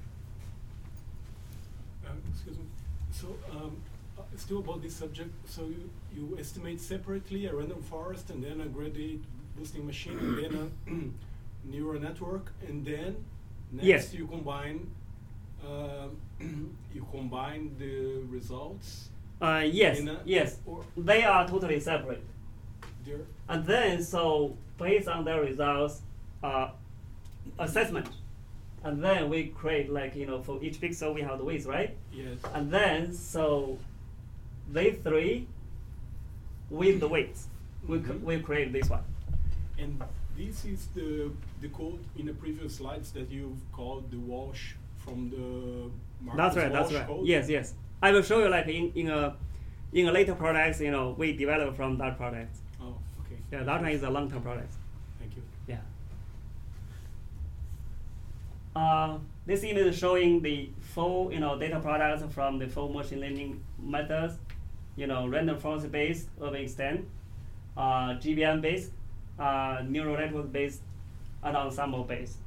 Uh, excuse me. So, um, uh, still about this subject. So you, you estimate separately a random forest, and then a gradient boosting machine, and then a neural network, and then next Yes. you combine. Uh, you combine the results Uh, yes, In a- yes. or- They are totally separate. There. And then, so based on their results, uh, assessment, and then we create like you know for each pixel we have the weights, right? Yes. And then so they three with the weights, we Mhm. we create this one. And this is the the code in the previous slides that you've called the Walsh from the Marcus That's right. Walsh That's right. code. Yes, yes. I will show you like in in a in a later products, you know, we develop from that product. Oh, okay. Yeah, that one is a long-term product. Thank you. Yeah. Uh, this image is showing the full, you know, data products from the full machine learning methods, you know, random forest based, urban extent, uh, G B M based, uh, neural network based, and ensemble based.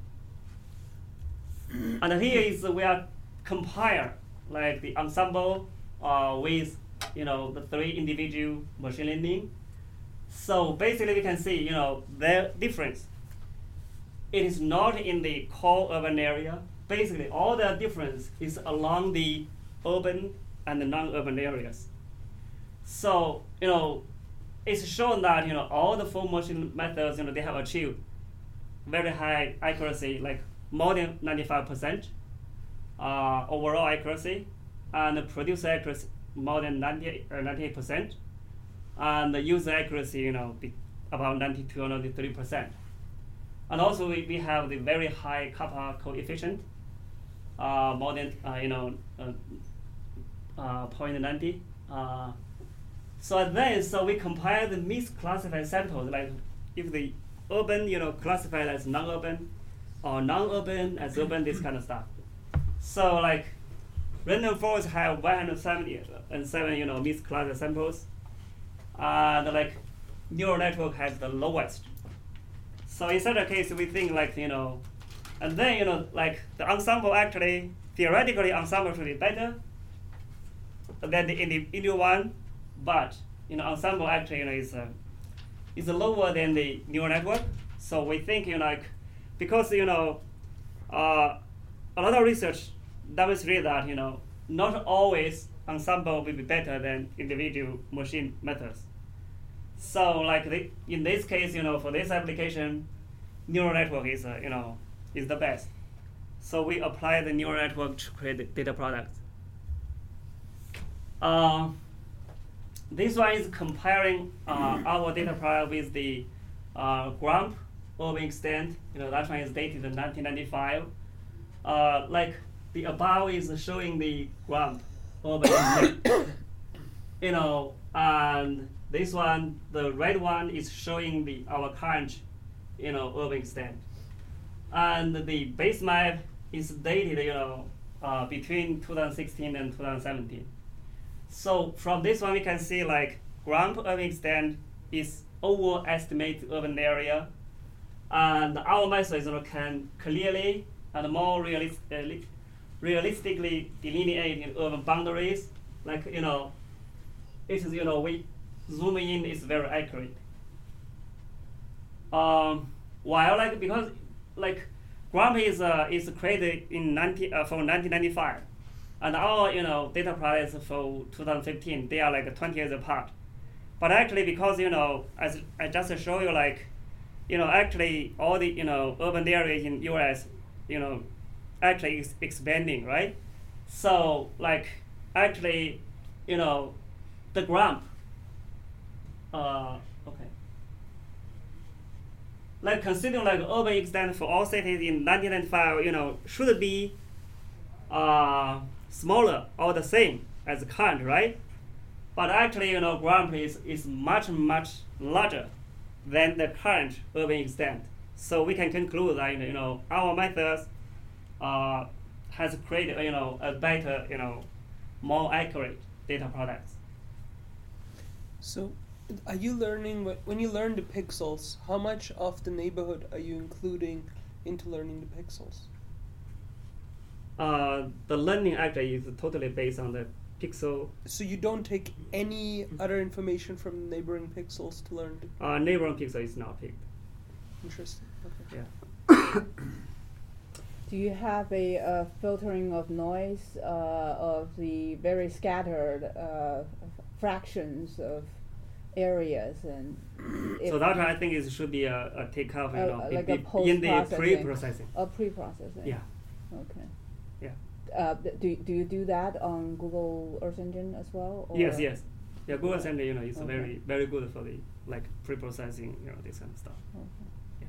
And here is we are compare like the ensemble uh, with, you know, the three individual machine learning. So basically we can see, you know, their difference. It is not in the core urban area. Basically, all the difference is along the urban and the non-urban areas. So, you know, it's shown that, you know, all the full motion methods, you know, they have achieved very high accuracy, like more than ninety-five percent uh, overall accuracy, and the producer accuracy more than ninety, uh, ninety-eight percent, and the user accuracy, you know, be about ninety-two or ninety-three percent. And also we, we have the very high kappa coefficient, uh, more than uh, you know uh, uh, zero point nine zero. Uh, so then so we compare the misclassified samples, like if the urban you know classified as non-urban, or non-urban as urban, this kind of stuff. So like random forest have one hundred seventy-seven you know misclassified samples, and like neural network has the lowest. So in such a case, we think like, you know, and then, you know, like the ensemble actually, theoretically, ensemble should be better than the individual one, but, you know, ensemble actually, you know, is, uh, is lower than the neural network. So we think, you know, like, because, you know, uh, a lot of research demonstrates that, you know, not always ensemble will be better than individual machine methods. So like the, in this case, you know, for this application, neural network is, uh, you know, is the best. So we apply the neural network to create the data products. Uh, this one is comparing uh, our data product with the uh, GRAMP urban extent. You know, that one is dated in nineteen ninety-five. Uh, like the above is showing the GRAMP urban extent. You know, and this one, the red one, is showing the our current, you know, urban extent, and the base map is dated, you know, uh, between two thousand sixteen and two thousand seventeen. So from this one, we can see like GRAMP urban extent is overestimate urban area, and our methods, you know, can clearly and more realis uh, realistically delineate in urban boundaries, like you know. It is, you know, we zoom in is very accurate. Um, while like because like GRAMP is uh, is created in ninety uh, for nineteen ninety-five, and our you know data products for two thousand fifteen, they are like twenty years apart. But actually, because you know, as I just show you, like, you know, actually all the you know urban areas in U S, you know, actually is expanding, right? So like actually, you know. The GRAMP, uh, okay. Like considering like urban extent for all cities in nineteen ninety-five, you know, should be uh, smaller or the same as the current, right? But actually, you know, GRAMP is, is much, much larger than the current urban extent. So we can conclude that, you know, our methods uh, has created, you know, a better, you know, more accurate data products. So, are you learning, when you learn the pixels, how much of the neighborhood are you including into learning the pixels? Uh, the learning actually is totally based on the pixel. So you don't take any other information from neighboring pixels to learn the Uh, neighboring pixel is not picked. Interesting. Okay. Yeah. do you have a uh, filtering of noise uh, of the very scattered uh, fractions of areas and so that I think it should be a, a take off, you uh, know, like be, a be in the post-processing. pre-processing. A pre-processing. Yeah. Okay. Yeah. Uh, do do you do that on Google Earth Engine as well? Or? Yes, yes. Yeah, Google Earth Engine, you know, is Okay. very very good for the like pre-processing, you know, this kind of stuff. Okay.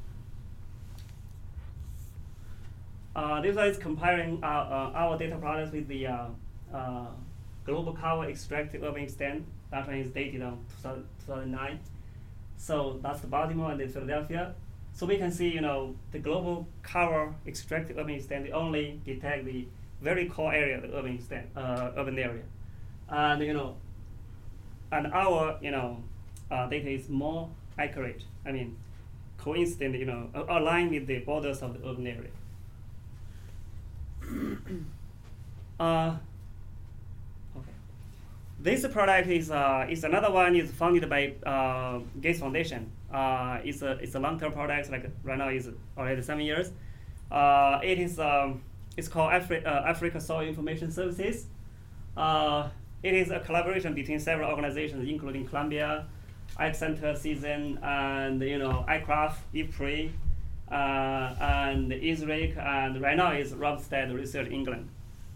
Yeah. Uh, this one is comparing our, uh, our data products with the uh, uh, global cover extract urban extent. That one is dated on two thousand nine. So that's the Baltimore and the Philadelphia. So we can see, you know, the global cover extract urban extent only detect the very core area, the urban extent, uh, urban area, and you know, and our, you know, uh, data is more accurate. I mean, coincident, you know, uh, aligned with the borders of the urban area. uh, This product is uh, is another one is funded by uh, Gates Foundation. Uh, it's a it's a long-term product. Like right now, is already seven years. Uh, it is um, it's called Afri- uh, Africa Soil Information Services. Uh, it is a collaboration between several organizations, including Columbia, Ag Center, Season, and you know I CRAF, IFPRI, uh, and ISRIC, and right now is Randstad Research England.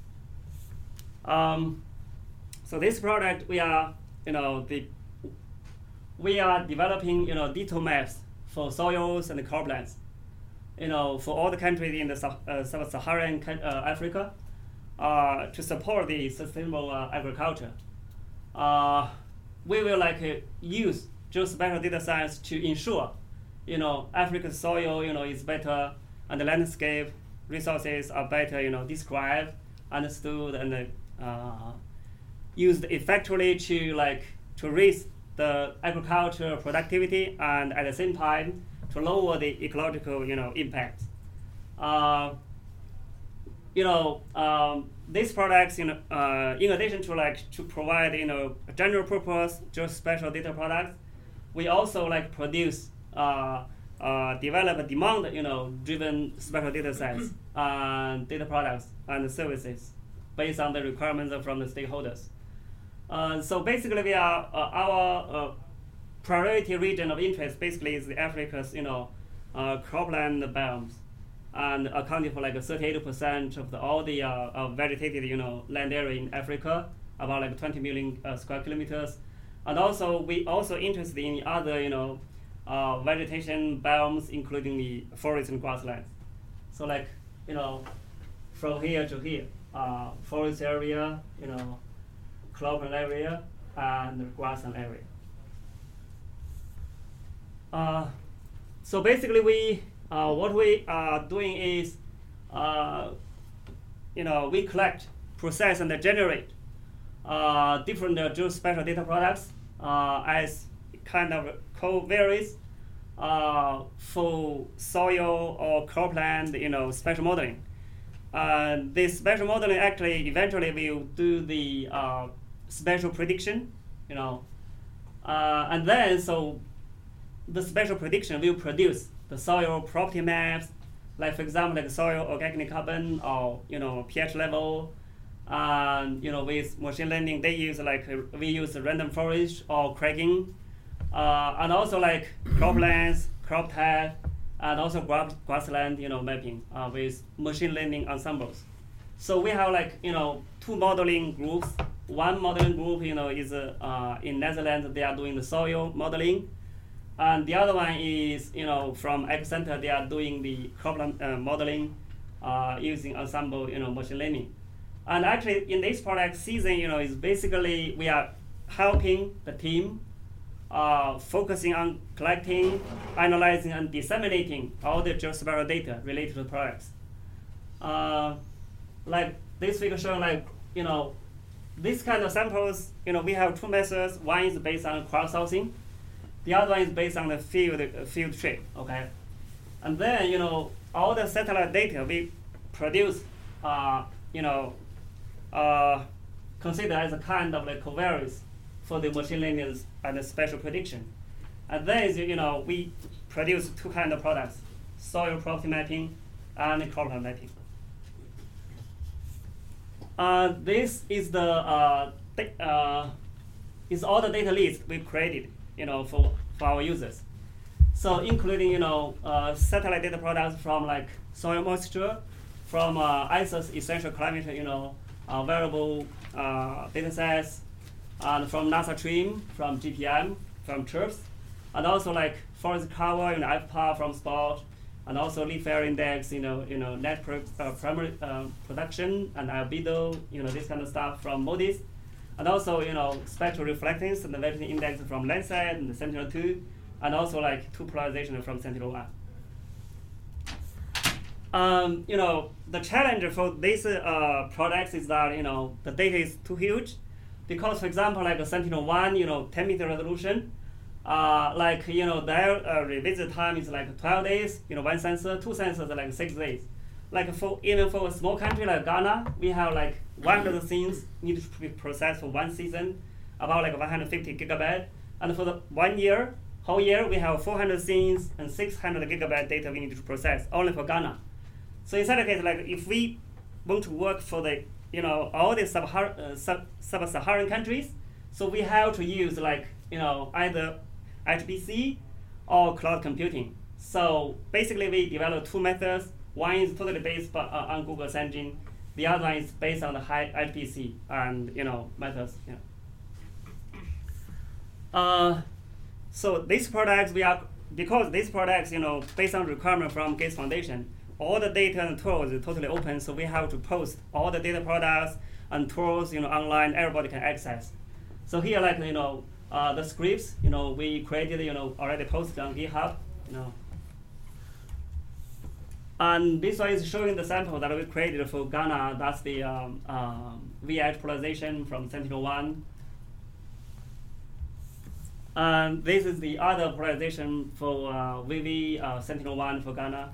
Um, So this product, we are, you know, the we are developing, you know, detailed maps for soils and croplands, you know, for all the countries in the uh, sub-Saharan uh, Africa, uh, to support the sustainable uh, agriculture. Uh, we will like uh, use geospatial data science to ensure, you know, Africa's soil, you know, is better, and the landscape resources are better, you know, described, understood, and uh, used effectively to like to raise the agricultural productivity and at the same time to lower the ecological, you know, impact. Uh, you know, um, these products, you know, uh, in addition to like to provide, you know, general purpose geospatial data products, we also like produce, uh, uh, develop demand, you know, driven spatial data sets and data products and services based on the requirements from the stakeholders. Uh, so basically, we are uh, our uh, priority region of interest basically is the Africa's, you know, uh, cropland biomes, and accounting for like thirty-eight percent of the, all the uh, uh, vegetated, you know, land area in Africa, about like twenty million uh, square kilometers, and also we also interested in other, you know, uh, vegetation biomes, including the forest and grasslands. So like, you know, from here to here, uh, forest area, you know, cropland area, and grassland area. Uh, so basically, we uh, what we are doing is, uh, you know, we collect, process, and generate uh, different uh, geospatial data products uh, as kind of covariates uh, for soil or cropland, you know, spatial modeling. Uh, this spatial modeling actually eventually will do the uh, spatial prediction, you know, uh, and then so the spatial prediction will produce the soil property maps, like for example, like soil organic carbon or, you know, pH level, and you know, with machine learning they use like uh, we use random forest or cracking, uh, and also like croplands, crop type, and also gra- grassland, you know, mapping uh, with machine learning ensembles. So we have like, you know, two modeling groups. One modeling group, you know, is uh, uh, in Netherlands. They are doing the soil modeling, and the other one is, you know, from Ag Center. They are doing the cropland uh, modeling uh, using ensemble, you know, machine learning. And actually, in this product, Season, you know, is basically we are helping the team, uh, focusing on collecting, analyzing, and disseminating all the geospatial data related to products. Uh, like this figure showing, like, you know, this kind of samples, you know, we have two methods. One is based on crowdsourcing. The other one is based on the field uh, field trip, okay? And then, you know, all the satellite data we produce, uh, you know, uh, considered as a kind of like covariates for the machine learning and the spatial prediction. And then, you know, we produce two kind of products: soil property mapping and crop mapping. Uh, this is the uh, uh, is all the data list we created, you know, for, for our users. So including, you know, uh, satellite data products from like soil moisture, from uh, I S O's essential climate, you know, uh, variable uh, data sets, and from NASA TRIM, from G P M, from chirps, and also like forest cover, you know, F P A from Spot, and also leaf area index, you know, you know, net pro, uh, primary uh, production and albedo, you know, this kind of stuff from MODIS, and also, you know, spectral reflectance and the vector index from Landsat and the Sentinel two, and also like two polarization from Sentinel one. Um, you know, the challenge for these uh, products is that, you know, the data is too huge, because, for example, like a Sentinel one, you know, ten meter resolution, uh, like, you know, their uh, revisit time is like twelve days, you know, one sensor, two sensors are like six days. Like for, even for a small country like Ghana, we have like one hundred scenes need to be processed for one season, about like one hundred fifty gigabyte. And for the one year, whole year, we have four hundred scenes and six hundred gigabyte data we need to process, only for Ghana. So in such a case, like if we want to work for the, you know, all the sub-Saharan uh, sub, sub-Saharan countries, so we have to use like, you know, either H P C or cloud computing. So basically we developed two methods. One is totally based uh, on Google's engine. The other one is based on the high H P C and, you know, methods. You know. Uh, so these products, we are, because these products, you know, based on requirement from Gates Foundation, all the data and tools is totally open, so we have to post all the data products and tools, you know, online, everybody can access. So here, like, you know, uh, the scripts, you know, we created, you know, already posted on GitHub, you know. And this one is showing the sample that we created for Ghana. That's the um, um, V H polarization from Sentinel one. And this is the other polarization for uh, V V uh, Sentinel one for Ghana.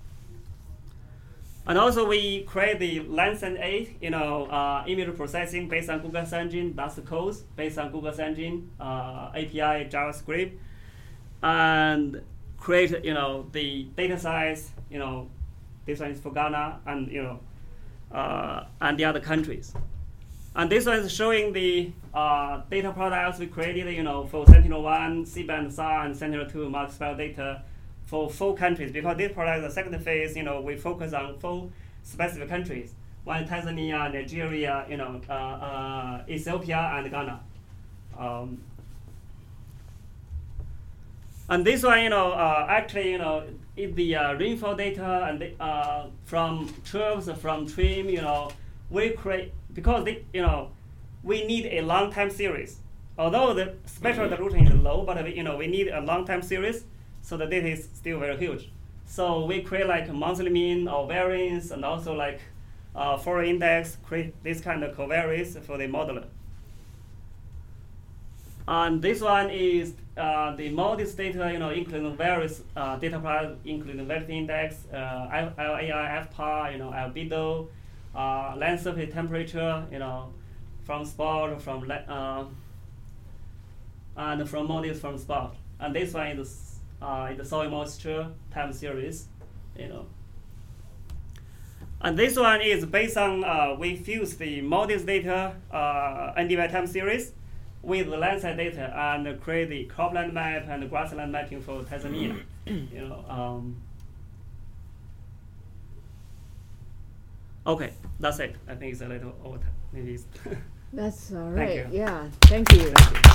And also we create the Landsat eight, you know, uh, image processing based on Google's engine. That's the code based on Google's engine, uh, A P I, JavaScript, and create, you know, the data size. You know, this one is for Ghana and, you know, uh, and the other countries. And this one is showing the uh, data products we created, you know, for Sentinel one, C-band S A R, and Sentinel two multi-spectral data for four countries, because this product, the second phase, you know, we focus on four specific countries. One, Tanzania, Nigeria, you know, uh, uh, Ethiopia, and Ghana. Um, and this one, you know, uh, actually, you know, is the uh, rainfall data and the, uh, from chirps, from TRIM, you know, we create, because, they, you know, we need a long time series. Although the spectral resolution is low, but, we, you know, we need a long time series. So the data is still very huge. So we create like a monthly mean or variance, and also like uh, for index, create this kind of covariance for the modeler. And this one is uh, the MODIS data, you know, including various uh, data products, including vector index, uh, L A I, F P A, you know, albedo, uh, land surface temperature, you know, from Spot, from uh, and from MODIS from Spot. And this one is Uh, in the soil moisture time series, you know. And this one is based on, uh, we fuse the MODIS data, uh, N D V I time series, with the Landsat data and create the cropland map and the grassland mapping for Tanzania, you know. Um, okay, that's it. I think it's a little over time. Maybe it's That's all right. Thank you. Yeah, thank you. Thank you.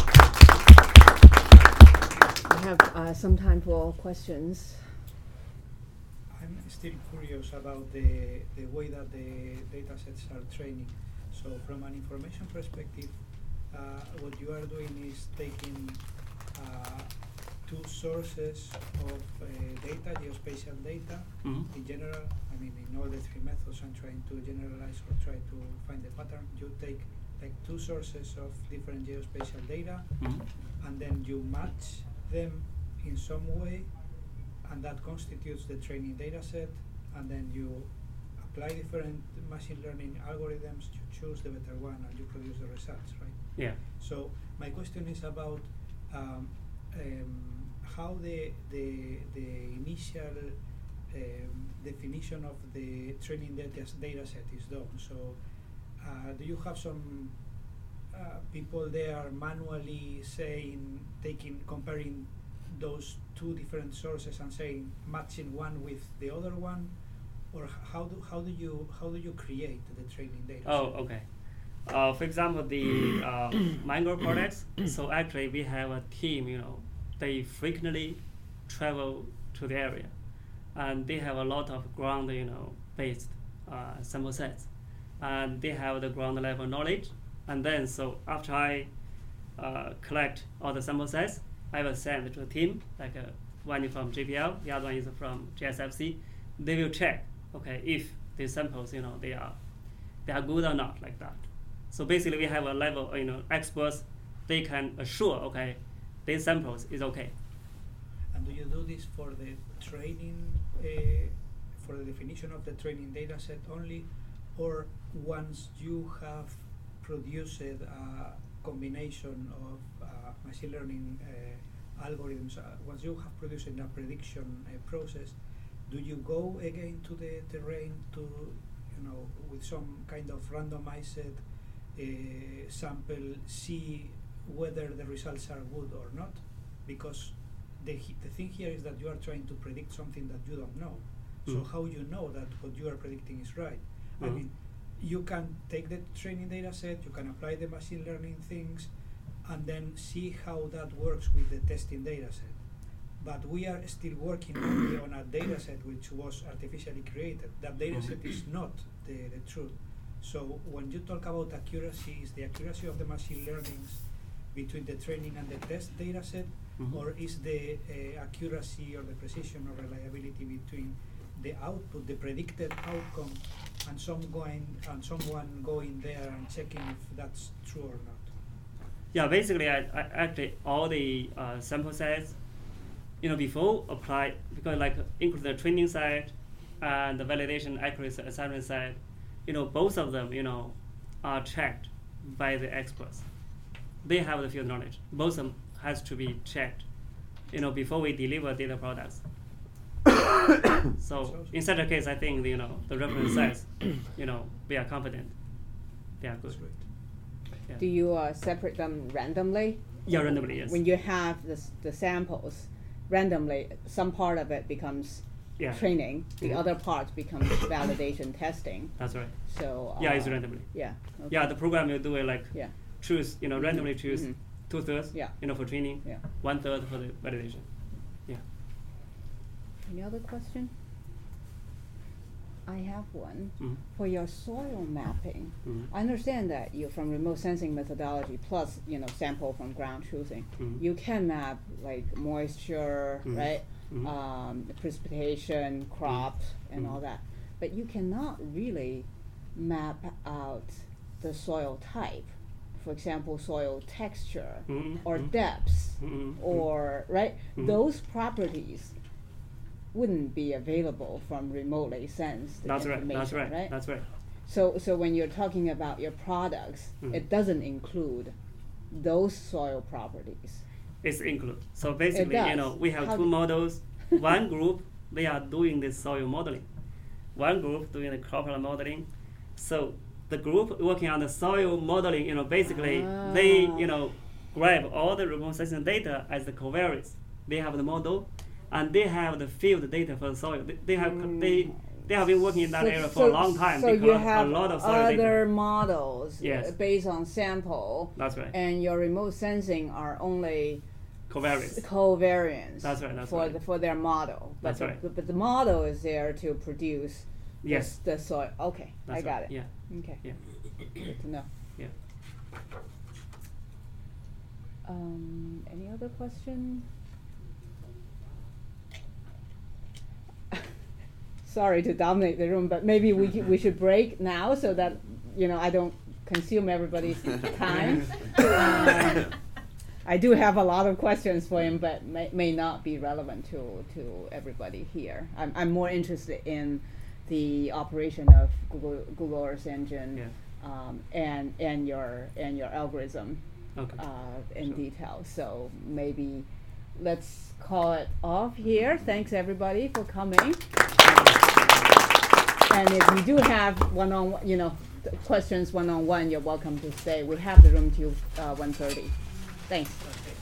We have uh, some time for questions. I'm still curious about the, the way that the data sets are training. So from an information perspective, uh, what you are doing is taking uh, two sources of uh, data, geospatial data, mm-hmm. in general. I mean, in all the three methods, I'm trying to generalize or try to find the pattern. You take like two sources of different geospatial data, mm-hmm. and then you match them in some way, and that constitutes the training data set, and then you apply different machine learning algorithms, you choose the better one, and you produce the results, right? Yeah. So my question is about um, um, how the, the, the initial um, definition of the training data, data set is done. So uh, do you have some uh, people there manually saying, taking, comparing those two different sources and saying, matching one with the other one? Or h- how do, how do you, how do you create the training data Oh, set? okay. Uh, for example, the uh, Mango products. So actually, we have a team. You know, they frequently travel to the area, and they have a lot of ground, you know, based uh, sample sets, and they have the ground level knowledge. And then, so after I uh, collect all the sample sets, I will send to a team. Like uh, one is from J P L, the other one is from G S F C. They will check, okay, if the samples, you know, they are they are good or not, like that. So basically, we have a level, you know, experts. They can assure, okay, these samples is okay. And do you do this for the training, uh, for the definition of the training data set only, or once you have produced a combination of uh, machine learning uh, algorithms, uh, once you have produced a prediction uh, process, do you go again to the terrain to, you know, with some kind of randomized uh, sample, see whether the results are good or not? Because the, the thing here is that you are trying to predict something that you don't know. So Mm. how you know that what you are predicting is right? I Mhm. mean, you can take the training data set, you can apply the machine learning things, and then see how that works with the testing data set. But we are still working only on a data set which was artificially created. That data set is not the, the truth. So when you talk about accuracy, is the accuracy of the machine learnings between the training and the test data set, Mhm. or is the uh, accuracy or the precision or reliability between the output, the predicted outcome, and some going and someone going there and checking if that's true or not? Yeah, basically, I, I actually all the uh, sample sets, you know, before apply, because like include the training side and the validation accuracy assessment side, you know, both of them, you know, are checked by the experts. They have the field knowledge. Both of them has to be checked, you know, before we deliver data products. So in such a case, I think, you know, the reference sets, you know, we are confident, they are good. Yeah. Do you uh, separate them randomly? Yeah, randomly, yes. When you have the, s- the samples randomly, some part of it becomes Yeah. training, the Mhm. other part becomes validation testing. That's right. So Yeah, it's uh, randomly. Yeah. Yeah, okay. the program will do it like Yeah. choose, you know, Mhm, randomly choose mhm. two thirds, Yeah. you know, for training, Yeah. one third for the validation. Yeah. Any other question? I have one. Mhm. For your soil mapping, Mhm. I understand that you from remote sensing methodology plus you know sample from ground truthing, Mhm. you can map like moisture, Mhm. right, Mhm. um, precipitation, crops, and Mhm. all that. But you cannot really map out the soil type. For example, soil texture Mhm. or Mhm. depths Mhm. or right. Mhm. Those properties wouldn't be available from remotely sensed That's right. information, That's right. right? That's right. So, so when you're talking about your products, Mhm. it doesn't include those soil properties. It's include. So basically, you does. know, we have How two do- models. One group, they are doing the soil modeling. One group doing the crop modeling. So the group working on the soil modeling, you know, basically they, you know, grab all the remote sensing data as the covariates. They have the model, and they have the field data for the soil. They, they have they they have been working in that So- area for so- a long time. So They you collect have a lot of soil other data. models Yes. uh, based on sample. That's right. And your remote sensing are only Covariates. s- covariance. That's right, that's for right. The, for their model. But That's the, right. the- but the model is there to produce. the Yes. s- The, soil. Okay, That's I got right. it. Yeah. Okay. Yeah. Good to know. Yeah. Um, any other question? Sorry to dominate the room, but maybe we c- we should break now so that you know I don't consume everybody's time. Um, I do have a lot of questions for him, but may, may not be relevant to, to everybody here. I'm I'm more interested in the operation of Google Google Earth Engine Yeah. um, and and your and your algorithm Okay. uh, in Sure. detail. So maybe let's call it off here. Thanks everybody for coming. And if you do have one-on, you know, th- questions one-on-one, you're welcome to stay. We have the room till uh, one thirty. Thanks.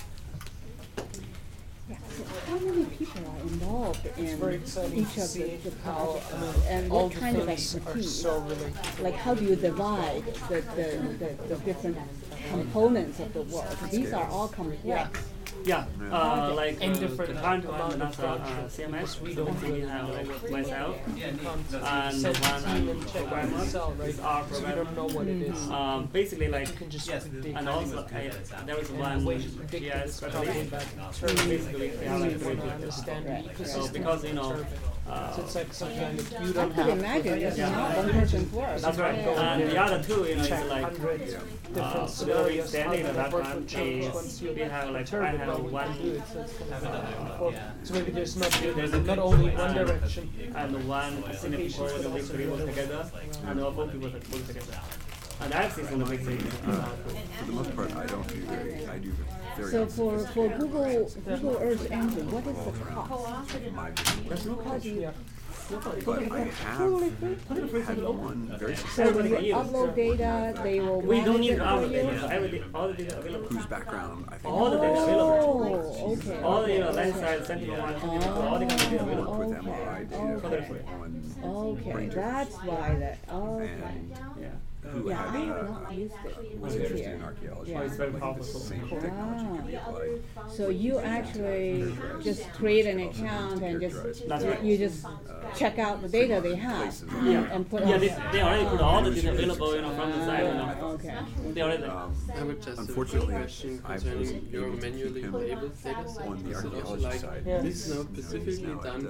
Yeah, so how many people are involved in It's very exciting each to of the, see the how, projects, I mean, and all what the kind of things are expertise? so related. Like, how do you divide the, the, the, the different components of the work? These are all complex. Yeah. Yeah, uh, like And uh, different the current amount one, of that's uh, uh, projects, C M S, because we so don't basically really have know like what myself, you can't and set the the one team and check programmer yourself, right? is our So we programmer. don't know what it is. Um, basically like, You can just Yes, predict. and also I, there is And one the way you predict G it I S is probably specialist. by So turbine. basically they have You like three want to people. understand the Right. ecosystem So because you of the know, turbine. uh, So it's like something that you I don't could have. imagine it's Yeah. not one person's work. that's right. Yeah. And the other two, you know, Check is like hundreds uh, different so the way scenarios, how standing the at that network one will change is once you we have like I turbine have when we one can do it. So it's kind of Haven't done that well, one, yeah. so maybe there's not There's a not only one and- direction. and one senior people that we three work together, and all four people that work together. And that's is on the big thing. Uh, For the most part, I don't do very, I do very. So for, for Google, Google Earth Engine, what is the cost? My There's no cost. Yeah. But I have had one very So successful when you upload data, they will We don't manage need it to for upload you? data. Everything, all the data available. whose background I think. All the data available. Oh, okay. All the you know, land size, Sentinel one, Sentinel two, all the data I available. work with M R I data Okay. on Okay, printers that's why that, okay. and Yeah. who Yeah, had, I have uh, not used it. was over interested here. in archaeology. Yeah. Oh, it's very like powerful. the same technology can be applied. So you actually just create an account and just, That's right. you just check out the data they have Yeah. and put Yeah, on. they, they already put all the data available, you know, from the site, you know. Ah, okay. They already. Um, I would just have a unfortunately, question I concerning wasn't your able to keep manually him enabled data set. on the Is it also archaeology like side. this now specifically now at done